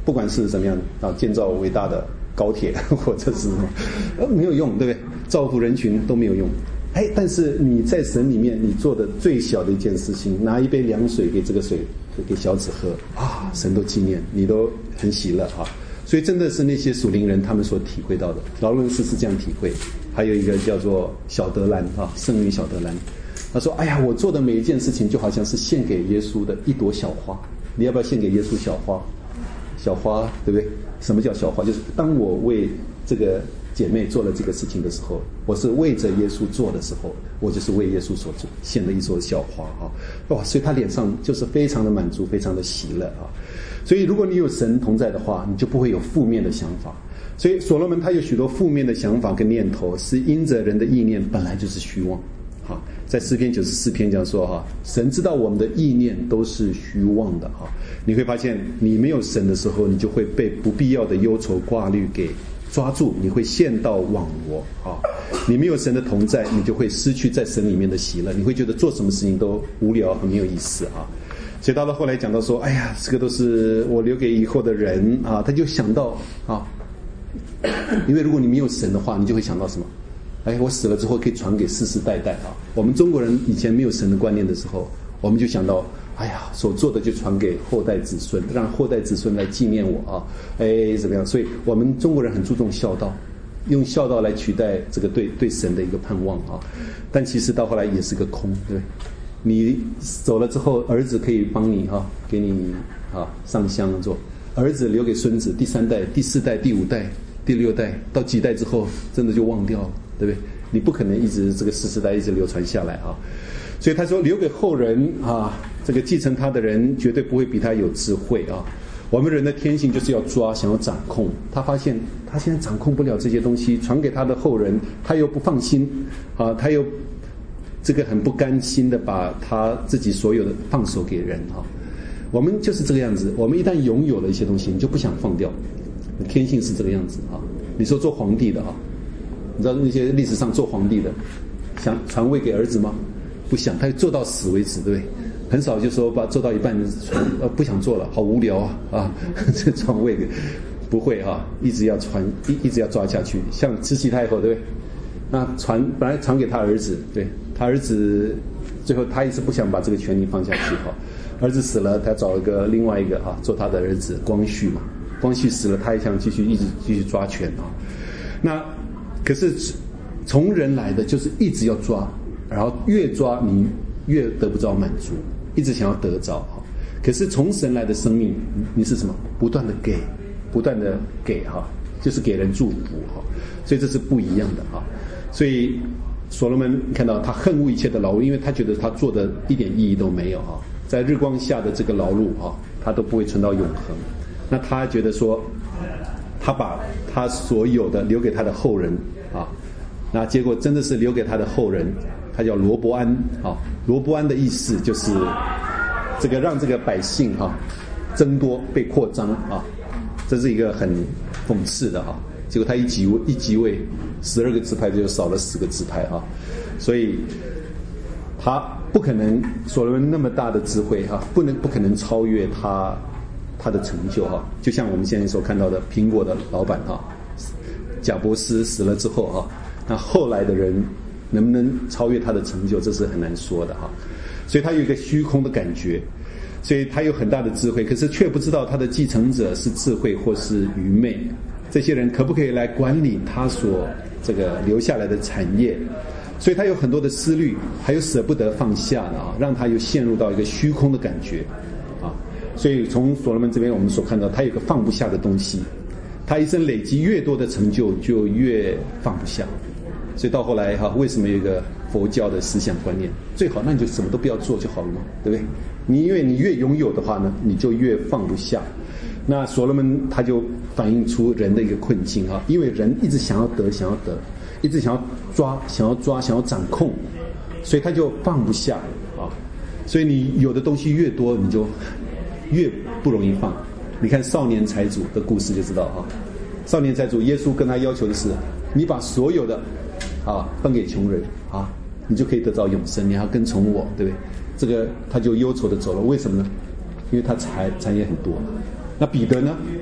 不管是怎么样啊，建造伟大的高铁或者是什么，呃，没有用，对不对？造福人群都没有用。哎，但是你在神里面，你做的最小的一件事情，拿一杯凉水给这个水给小子喝啊，神都纪念，你都很喜乐啊。所以真的是那些属灵人他们所体会到的，劳伦斯是这样体会。还有一个叫做小德兰啊，圣女小德兰，他说：“哎呀，我做的每一件事情就好像是献给耶稣的一朵小花，你要不要献给耶稣小花？小花，对不对？什么叫小花？就是当我为这个姐妹做了这个事情的时候，我是为着耶稣做的时候，我就是为耶稣所做，献了一朵小花啊！哇，所以他脸上就是非常的满足，非常的喜乐啊！所以如果你有神同在的话，你就不会有负面的想法。所以所罗门他有许多负面的想法跟念头，是因着人的意念本来就是虚妄。好，在诗篇九十四篇讲说哈，神知道我们的意念都是虚妄的哈。你会发现，你没有神的时候，你就会被不必要的忧愁挂虑给抓住，你会陷到网罗啊！你没有神的同在，你就会失去在神里面的喜乐，你会觉得做什么事情都无聊，很没有意思啊！所以到了后来讲到说，哎呀，这个都是我留给以后的人啊，他就想到啊，因为如果你没有神的话，你就会想到什么？哎，我死了之后可以传给世世代代啊！我们中国人以前没有神的观念的时候，我们就想到，哎呀，所做的就传给后代子孙，让后代子孙来纪念我啊！哎，怎么样？所以我们中国人很注重孝道，用孝道来取代这个对对神的一个盼望啊。但其实到后来也是个空，对不对？你走了之后，儿子可以帮你哈、啊，给你啊上香做，儿子留给孙子，第三代、第四代、第五代、第六代，到几代之后，真的就忘掉了，对不对？你不可能一直这个世世代一直流传下来啊。所以他说，留给后人啊，这个继承他的人绝对不会比他有智慧啊。我们人的天性就是要抓，想要掌控。他发现他现在掌控不了这些东西，传给他的后人，他又不放心啊，他又这个很不甘心的把他自己所有的放手给人啊。我们就是这个样子，我们一旦拥有了一些东西，你就不想放掉，天性是这个样子啊。你说做皇帝的啊，你知道那些历史上做皇帝的，想传位给儿子吗？不想，他做到死为止，对不对？很少就说把做到一半传，呃，不想做了，好无聊啊啊！这传位不会啊，一直要传，一一直要抓下去。像慈禧太后，对不对？那传本来传给他儿子，对他儿子，最后他一直不想把这个权利放下去哈。儿子死了，他找一个另外一个啊，做他的儿子光绪嘛。光绪死了，他也想继续一直继续抓权啊。那可是从人来的就是一直要抓，然后越抓你越得不着满足，一直想要得着哈。可是从神来的生命，你是什么？不断的给，不断的给哈，就是给人祝福哈。所以这是不一样的哈。所以所罗门看到他恨恶一切的劳碌，因为他觉得他做的一点意义都没有哈，在日光下的这个劳碌哈，他都不会存到永恒。那他觉得说，他把他所有的留给他的后人啊，那结果真的是留给他的后人，他叫罗伯安啊。罗伯安的意思就是这个让这个百姓啊增多被扩张啊，这是一个很讽刺的啊。结果他一即位一即位，十二个支派就少了十个支派啊，所以他不可能所罗门那么大的智慧哈、啊，不能不可能超越他。他的成就哈，就像我们现在所看到的苹果的老板哈，贾伯斯死了之后哈，那后来的人能不能超越他的成就，这是很难说的哈。所以他有一个虚空的感觉，所以他有很大的智慧，可是却不知道他的继承者是智慧或是愚昧。这些人可不可以来管理他所这个留下来的产业？所以他有很多的思虑，还有舍不得放下的啊，让他又陷入到一个虚空的感觉。所以从所罗门这边我们所看到，他有个放不下的东西，他一生累积越多的成就，就越放不下。所以到后来哈，为什么有一个佛教的思想观念，最好那你就什么都不要做就好了嘛，对不对？你因为你越拥有的话呢，你就越放不下。那所罗门他就反映出人的一个困境哈，因为人一直想要得，想要得，一直想要抓，想要抓，想要掌控，所以他就放不下啊。所以你有的东西越多，你就越不容易放。你看少年财主的故事就知道哈，少年财主耶稣跟他要求的是，你把所有的啊分给穷人啊，你就可以得到永生，你要跟从我，对不对？这个他就忧愁的走了，为什么呢？因为他财产业很多。那彼得呢？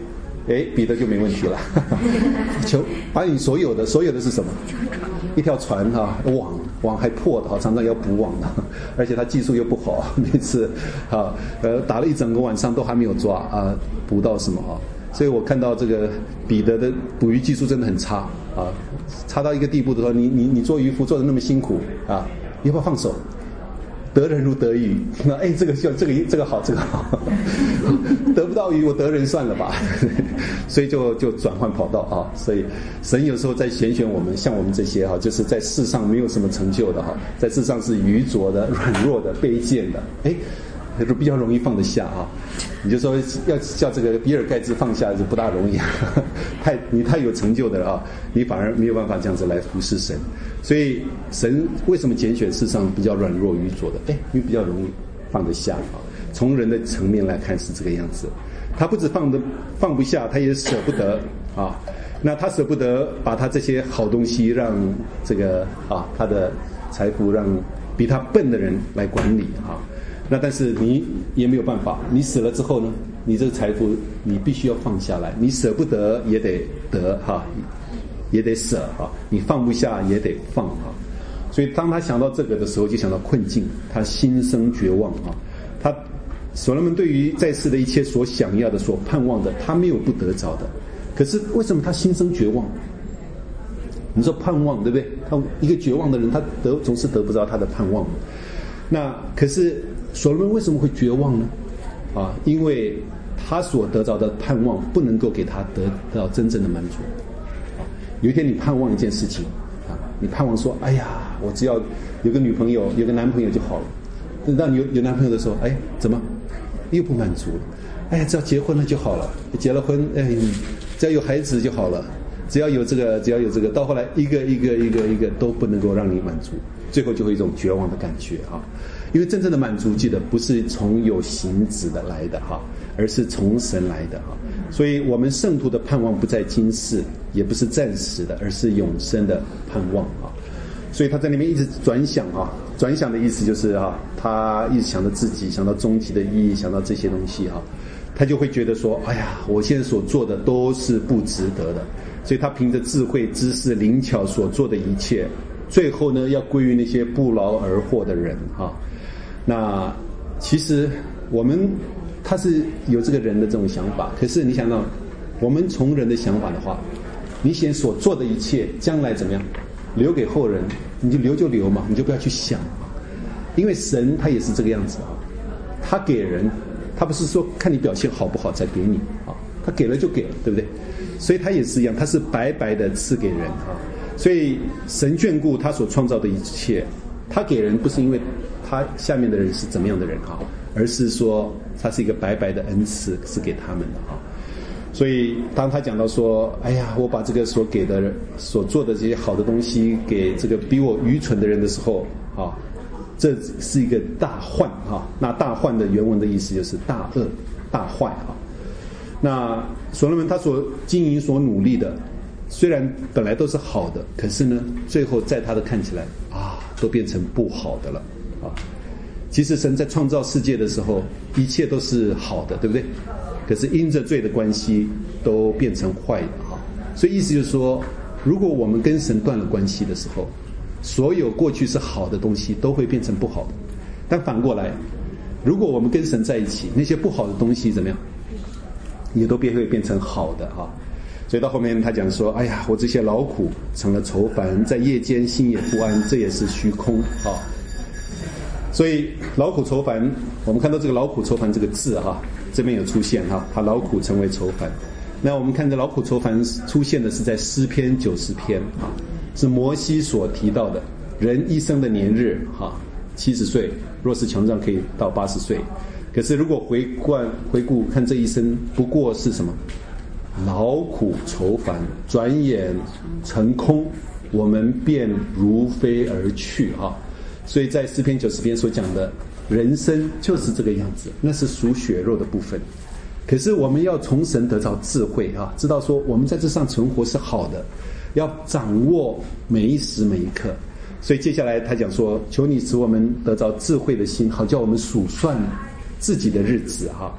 哎，彼得就没问题了，求把你所有的，所有的是什么？一条船哈、啊，网网还破的哈，常常要补网的，而且他技术又不好，每次啊呃打了一整个晚上都还没有抓啊，捕到什么啊？所以我看到这个彼得的捕鱼技术真的很差啊，差到一个地步的时候，你你你做渔夫做的那么辛苦啊，你要不要放手？得人如得鱼，那哎，这个就这个这个好，这个好，得不到鱼，我得人算了吧，所以就就转换跑道啊。所以神有时候在拣选我们，像我们这些哈，就是在世上没有什么成就的哈，在世上是愚拙的、软弱的、卑贱的，哎，就比较容易放得下啊。你就说要叫这个比尔盖茨放下是不大容易，太你太有成就的了啊，你反而没有办法这样子来服侍神。所以神为什么拣选世上比较软弱愚拙的？哎，因为比较容易放得下啊。从人的层面来看是这个样子，他不止放得放不下，他也舍不得啊。那他舍不得把他这些好东西让这个啊他的财富让比他笨的人来管理啊。那但是你也没有办法，你死了之后呢，你这个财富你必须要放下来，你舍不得也得得哈，也得舍哈，你放不下也得放哈。所以当他想到这个的时候，就想到困境，他心生绝望啊。他所罗门对于在世的一切所想要的、所盼望的，他没有不得着的。可是为什么他心生绝望？你说盼望对不对？他一个绝望的人，他得总是得不着他的盼望。那可是所罗门为什么会绝望呢？啊，因为他所得着的盼望不能够给他得到真正的满足。啊，有一天你盼望一件事情啊，你盼望说，哎呀，我只要有个女朋友、有个男朋友就好了。等到你有有男朋友的时候，哎，怎么又不满足了？哎，只要结婚了就好了，结了婚，哎，只要有孩子就好了，只要有这个，只要有这个，到后来一个一个一个一个都不能够让你满足，最后就会一种绝望的感觉啊。因为真正的满足，记得不是从有形质的来的哈，而是从神来的哈。所以我们圣徒的盼望不在今世，也不是暂时的，而是永生的盼望啊。所以他在那边一直转想啊，转想的意思就是啊，他一直想到自己，想到终极的意义，想到这些东西哈，他就会觉得说，哎呀，我现在所做的都是不值得的。所以他凭着智慧、知识、灵巧所做的一切，最后呢，要归于那些不劳而获的人哈。那其实我们他是有这个人的这种想法，可是你想到我们从人的想法的话，你现在所做的一切将来怎么样留给后人，你就留就留嘛，你就不要去想，因为神他也是这个样子啊，他给人他不是说看你表现好不好再给你啊，他给了就给了，对不对？所以他也是一样，他是白白的赐给人啊。所以神眷顾他所创造的一切，他给人不是因为他下面的人是怎么样的人哈，而是说他是一个白白的恩赐是给他们的哈。所以当他讲到说，哎呀，我把这个所给的所做的这些好的东西给这个比我愚蠢的人的时候啊，这是一个大患哈。那大患的原文的意思就是大恶大坏哈。那所罗门他所经营所努力的，虽然本来都是好的，可是呢，最后在他的看起来啊，都变成不好的了啊。其实神在创造世界的时候，一切都是好的，对不对？可是因着罪的关系，都变成坏的哈。所以意思就是说，如果我们跟神断了关系的时候，所有过去是好的东西都会变成不好的。但反过来，如果我们跟神在一起，那些不好的东西怎么样，也都变会变成好的哈。所以到后面他讲说，哎呀，我这些劳苦成了愁烦，在夜间心也不安，这也是虚空啊。所以劳苦愁烦，我们看到这个劳苦愁烦这个字哈，这边有出现哈，他劳苦成为愁烦。那我们看这劳苦愁烦出现的是在诗篇九十篇啊，是摩西所提到的，人一生的年日哈，七十岁，若是强壮可以到八十岁。可是如果回观回顾看这一生，不过是什么？劳苦愁烦，转眼成空，我们便如飞而去啊！所以在诗篇九十篇所讲的人生就是这个样子，那是属血肉的部分。可是我们要从神得到智慧啊，知道说我们在这上存活是好的，要掌握每一时每一刻。所以接下来他讲说，求你使我们得着智慧的心，好叫我们数算自己的日子哈。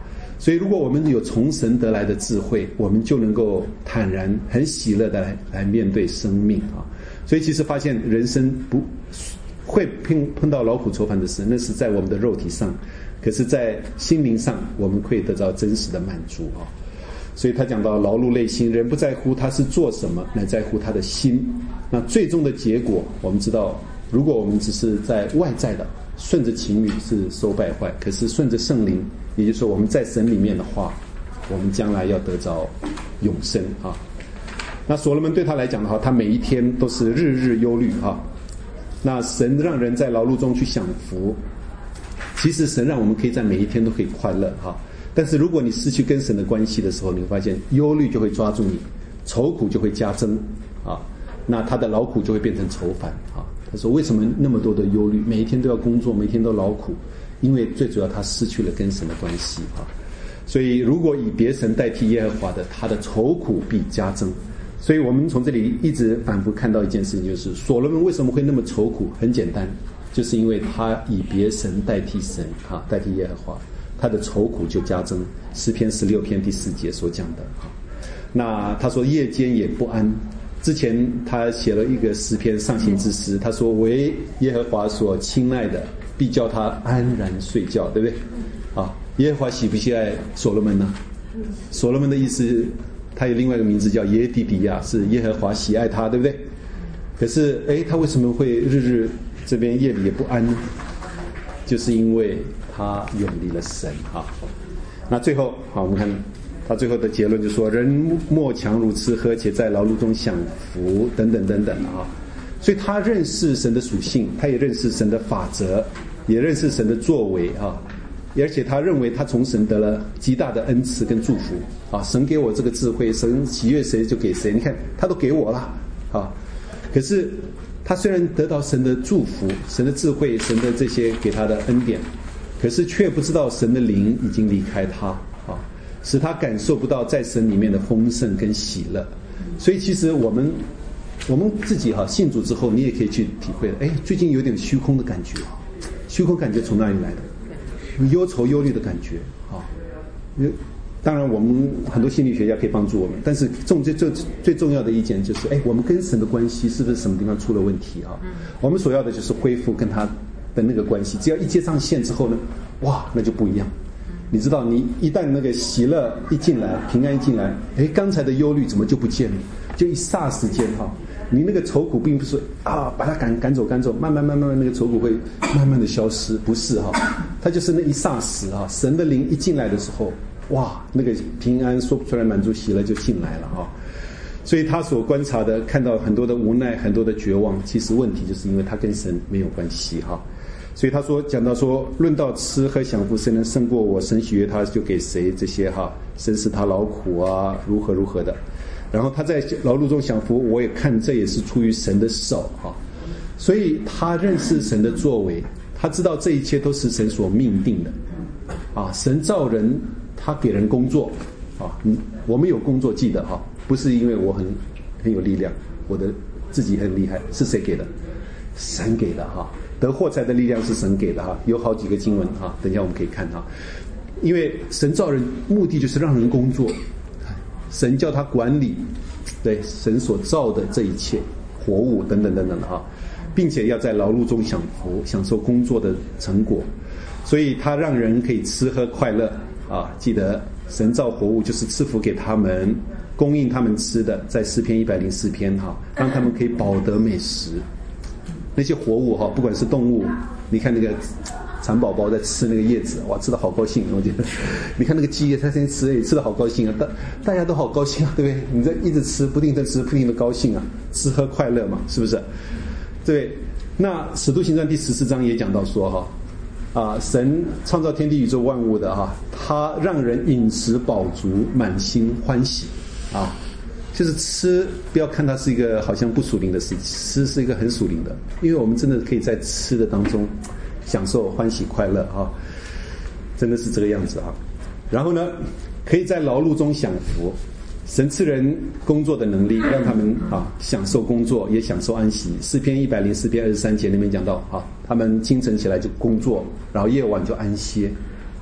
所以如果我们有从神得来的智慧，我们就能够坦然很喜乐的来来面对生命啊。所以其实发现人生不会碰碰到劳苦愁烦的事，那是在我们的肉体上，可是在心灵上我们可以得到真实的满足啊。所以他讲到劳碌累心，人不在乎他是做什么，乃在乎他的心。那最终的结果我们知道，如果我们只是在外在的顺着情欲是受败坏，可是顺着圣灵，也就是说我们在神里面的话，我们将来要得着永生啊。那所罗门对他来讲的话，他每一天都是日日忧虑啊。那神让人在劳碌中去享福，其实神让我们可以在每一天都可以快乐哈。但是如果你失去跟神的关系的时候，你会发现忧虑就会抓住你，愁苦就会加增啊。那他的劳苦就会变成愁烦啊。他说为什么那么多的忧虑，每一天都要工作，每天都劳苦？因为最主要他失去了跟神的关系啊。所以如果以别神代替耶和华的，他的愁苦必加增。所以我们从这里一直反复看到一件事情，就是所罗门为什么会那么愁苦？很简单，就是因为他以别神代替神啊，代替耶和华，他的愁苦就加增。诗篇十六篇第四节所讲的啊。那他说夜间也不安。之前他写了一个诗篇上行之诗，他说为耶和华所亲爱的，必叫他安然睡觉，对不对？啊，耶和华喜不喜爱所罗门呢？所罗门的意思，他有另外一个名字叫耶底底亚，是耶和华喜爱他，对不对？可是诶他为什么会日日这边夜里也不安呢？就是因为他远离了神啊。那最后好，我们看他最后的结论就说，人莫强如吃喝，且在劳碌中享福，等等等等啊。所以他认识神的属性，他也认识神的法则，也认识神的作为啊。而且他认为他从神得了极大的恩赐跟祝福啊，神给我这个智慧，神喜悦谁就给谁，你看他都给我了啊。可是他虽然得到神的祝福，神的智慧，神的这些给他的恩典，可是却不知道神的灵已经离开他啊，使他感受不到在神里面的丰盛跟喜乐。所以其实我们我们自己哈信主之后，你也可以去体会了，哎，最近有点虚空的感觉，虚空感觉从哪里来的？忧愁忧虑的感觉啊。当然我们很多心理学家可以帮助我们，但是重最最最重要的一件就是，哎，我们跟神的关系是不是什么地方出了问题啊？我们所要的就是恢复跟他的那个关系，只要一接上线之后呢，哇，那就不一样。你知道，你一旦那个喜乐一进来，平安一进来，哎，刚才的忧虑怎么就不见了？就一霎时间哈，你那个愁苦并不是啊，把它赶赶走赶走，慢慢慢慢那个愁苦会慢慢的消失，不是哈，它就是那一霎时哈，神的灵一进来的时候，哇，那个平安说不出来满足喜乐就进来了哈。所以他所观察的，看到很多的无奈，很多的绝望，其实问题就是因为他跟神没有关系哈。所以他说讲到说，论到吃喝享福，谁能胜过我？神喜悦他就给谁，这些哈，神使他劳苦啊，如何如何的。然后他在劳碌中享福，我也看这也是出于神的手哈。所以他认识神的作为，他知道这一切都是神所命定的啊。神造人，他给人工作啊，我们有工作记得哈，不是因为我很很有力量，我的自己很厉害，是谁给的？神给的哈。得获财的力量是神给的哈，有好几个经文哈，等一下我们可以看哈。因为神造人目的就是让人工作，神叫他管理对神所造的这一切活物等等等等的哈，并且要在劳碌中享福，享受工作的成果。所以他让人可以吃喝快乐啊，记得神造活物就是赐福给他们，供应他们吃的，在诗篇一百零四篇哈，让他们可以饱得美食。那些活物哈，不管是动物，你看那个蚕宝宝在吃那个叶子，哇，吃得好高兴，我觉得。你看那个鸡，它先吃，也吃得好高兴啊，大大家都好高兴啊，对不对？你这一直吃，不停的吃，不停的高兴啊，吃喝快乐嘛，是不是？对。那使徒行传第十四章也讲到说哈，啊，神创造天地宇宙万物的哈，他让人饮食饱足，满心欢喜啊。就是吃，不要看它是一个好像不属灵的事，吃是一个很属灵的，因为我们真的可以在吃的当中享受欢喜快乐啊，真的是这个样子啊。然后呢，可以在劳碌中享福，神赐人工作的能力，让他们啊享受工作，也享受安息。诗篇一百零四篇二十三节里面讲到啊，他们清晨起来就工作，然后夜晚就安歇啊，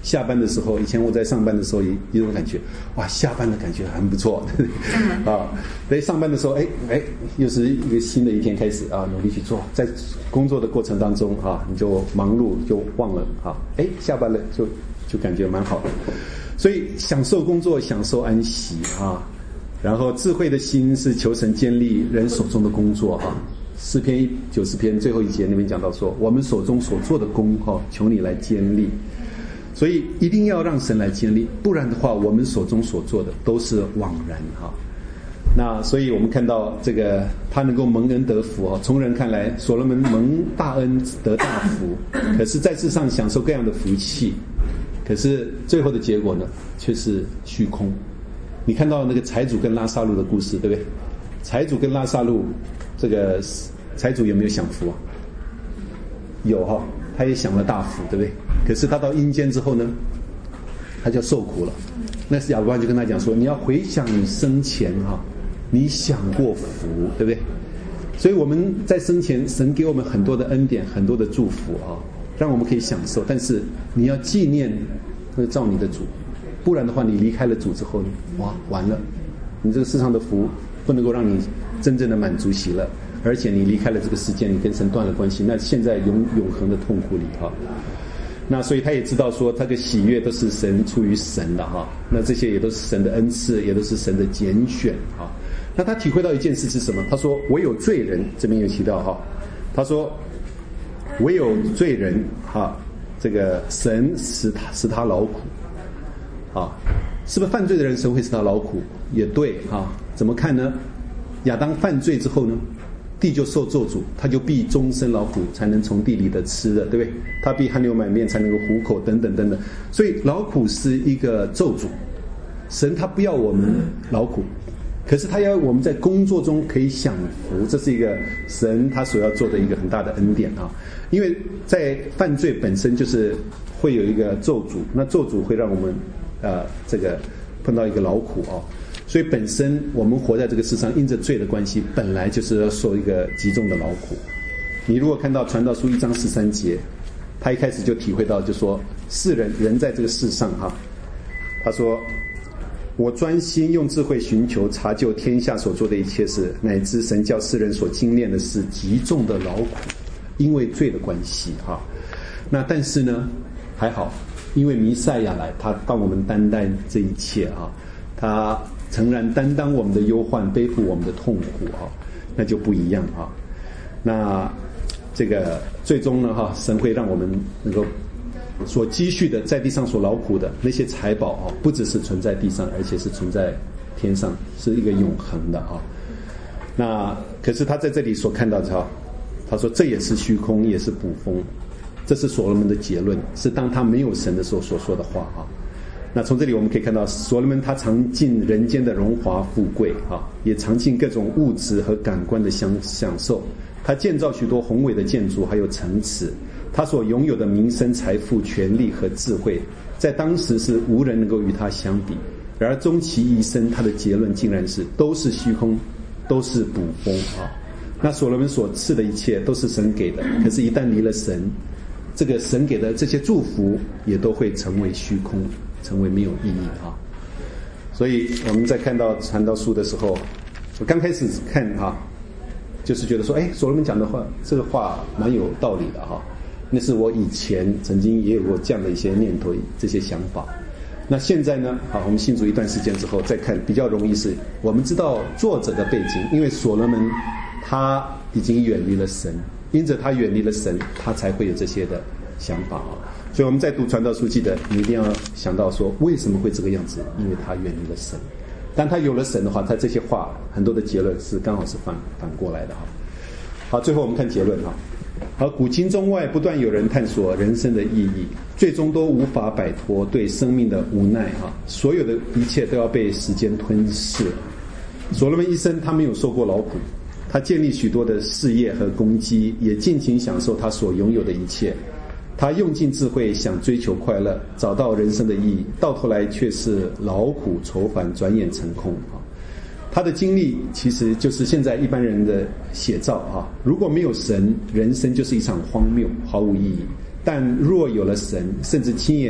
下班的时候，以前我在上班的时候也有种感觉，哇，下班的感觉很不错啊。所以上班的时候，哎哎，又是一个新的一天开始啊，努力去做。在工作的过程当中啊，你就忙碌就忘了啊，哎，下班了就就感觉蛮好的。所以享受工作，享受安息啊。然后智慧的心是求神坚立人手中的工作啊。诗篇九十篇最后一节那边讲到说，我们手中所做的工哈，求你来坚立。所以一定要让神来建立，不然的话我们手中所做的都是枉然哈。那所以我们看到这个他能够蒙恩得福哈，从人看来所罗门蒙大恩得大福，可是在世上享受各样的福气，可是最后的结果呢却是虚空。你看到那个财主跟拉撒路的故事，对不对？财主跟拉撒路，这个财主有没有享福啊？有哈，他也享了大福，对不对？可是他到阴间之后呢，他就受苦了。那亚伯拉罕就跟他讲说，你要回想你生前哈，你享过福，对不对？所以我们在生前，神给我们很多的恩典，很多的祝福啊，让我们可以享受。但是你要纪念那造你的主，不然的话，你离开了主之后，哇，完了，你这个世上的福不能够让你真正的满足喜乐，而且你离开了这个世界，你跟神断了关系，那现在永永恒的痛苦里哈。那所以他也知道说，他的喜悦都是神出于神的哈，那这些也都是神的恩赐，也都是神的拣选哈。那他体会到一件事是什么？他说唯有罪人，这边有提到哈，他说唯有罪人哈，这个神使他使他劳苦啊，是不是犯罪的人神会使他劳苦？也对啊，怎么看呢？亚当犯罪之后呢，地就受咒诅，他就必终身劳苦，才能从地里的吃的，对不对？他必汗流满面，才能够糊口，等等等等。所以劳苦是一个咒诅，神他不要我们劳苦，可是他要我们在工作中可以享福，这是一个神他所要做的一个很大的恩典啊。因为在犯罪本身就是会有一个咒诅，那咒诅会让我们呃这个碰到一个劳苦啊。所以本身我们活在这个世上，因着罪的关系，本来就是要受一个极重的劳苦。你如果看到传道书一章十三节，他一开始就体会到，就说世人人在这个世上哈，他说我专心用智慧寻求查究天下所做的一切事，乃知神叫世人所精炼的是极重的劳苦，因为罪的关系哈。那但是呢还好，因为弥赛亚来，他帮我们担待这一切啊，他诚然担当我们的忧患，背负我们的痛苦啊，那就不一样啊。那这个最终呢哈，神会让我们能够所积蓄的，在地上所劳苦的那些财宝啊，不只是存在地上，而且是存在天上，是一个永恒的啊。那可是他在这里所看到的哈，他说这也是虚空，也是捕风。这是所罗门的结论，是当他没有神的时候所说的话啊。那从这里我们可以看到，所罗门他尝尽人间的荣华富贵啊，也尝尽各种物质和感官的享享受。他建造许多宏伟的建筑，还有城池。他所拥有的名声、财富、权力和智慧，在当时是无人能够与他相比。然而终其一生，他的结论竟然是都是虚空，都是捕风啊。那所罗门所赐的一切都是神给的，可是一旦离了神，这个神给的这些祝福也都会成为虚空，成为没有意义啊。所以我们在看到传道书的时候，我刚开始看哈，就是觉得说，哎，所罗门讲的话，这个话蛮有道理的哈。那是我以前曾经也有过这样的一些念头，这些想法。那现在呢，好，我们信主一段时间之后再看，比较容易是我们知道作者的背景，因为所罗门他已经远离了神，因着他远离了神，他才会有这些的想法啊。所以我们在读传道书，记得你一定要想到说，为什么会这个样子？因为他远离了神。当他有了神的话，他这些话很多的结论是刚好是反反过来的哈。好，最后我们看结论哈。好，古今中外不断有人探索人生的意义，最终都无法摆脱对生命的无奈哈。所有的一切都要被时间吞噬。所罗门一生他没有受过劳苦，他建立许多的事业和功绩，也尽情享受他所拥有的一切。他用尽智慧想追求快乐，找到人生的意义，到头来却是劳苦愁烦，转眼成空啊。他的经历其实就是现在一般人的写照啊。如果没有神，人生就是一场荒谬，毫无意义。但若有了神，甚至亲眼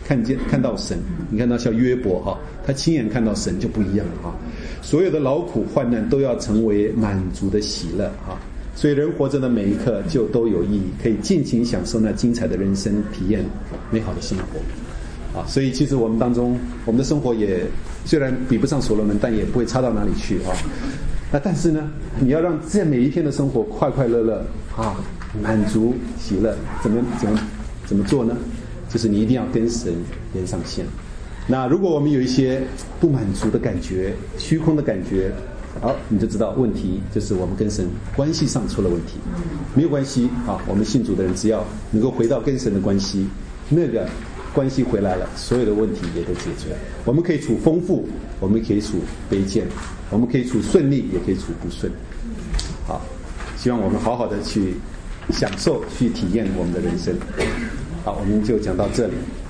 看见看到神。你看到像约伯哈，他亲眼看到神就不一样了哈。所有的劳苦患难都要成为满足的喜乐哈。所以人活着的每一刻就都有意义，可以尽情享受那精彩的人生体验，美好的生活啊。所以其实我们当中，我们的生活也虽然比不上所罗门，但也不会差到哪里去啊。那但是呢，你要让这每一天的生活快快乐乐啊，满足喜乐，怎么怎么怎么做呢？就是你一定要跟神连上线。那如果我们有一些不满足的感觉、虚空的感觉，好，你就知道问题就是我们跟神关系上出了问题。没有关系啊，我们信主的人只要能够回到跟神的关系，那个关系回来了，所有的问题也都解决了。我们可以处丰富，我们可以处卑贱，我们可以处顺利，也可以处不顺。好，希望我们好好的去享受、去体验我们的人生。好，我们就讲到这里。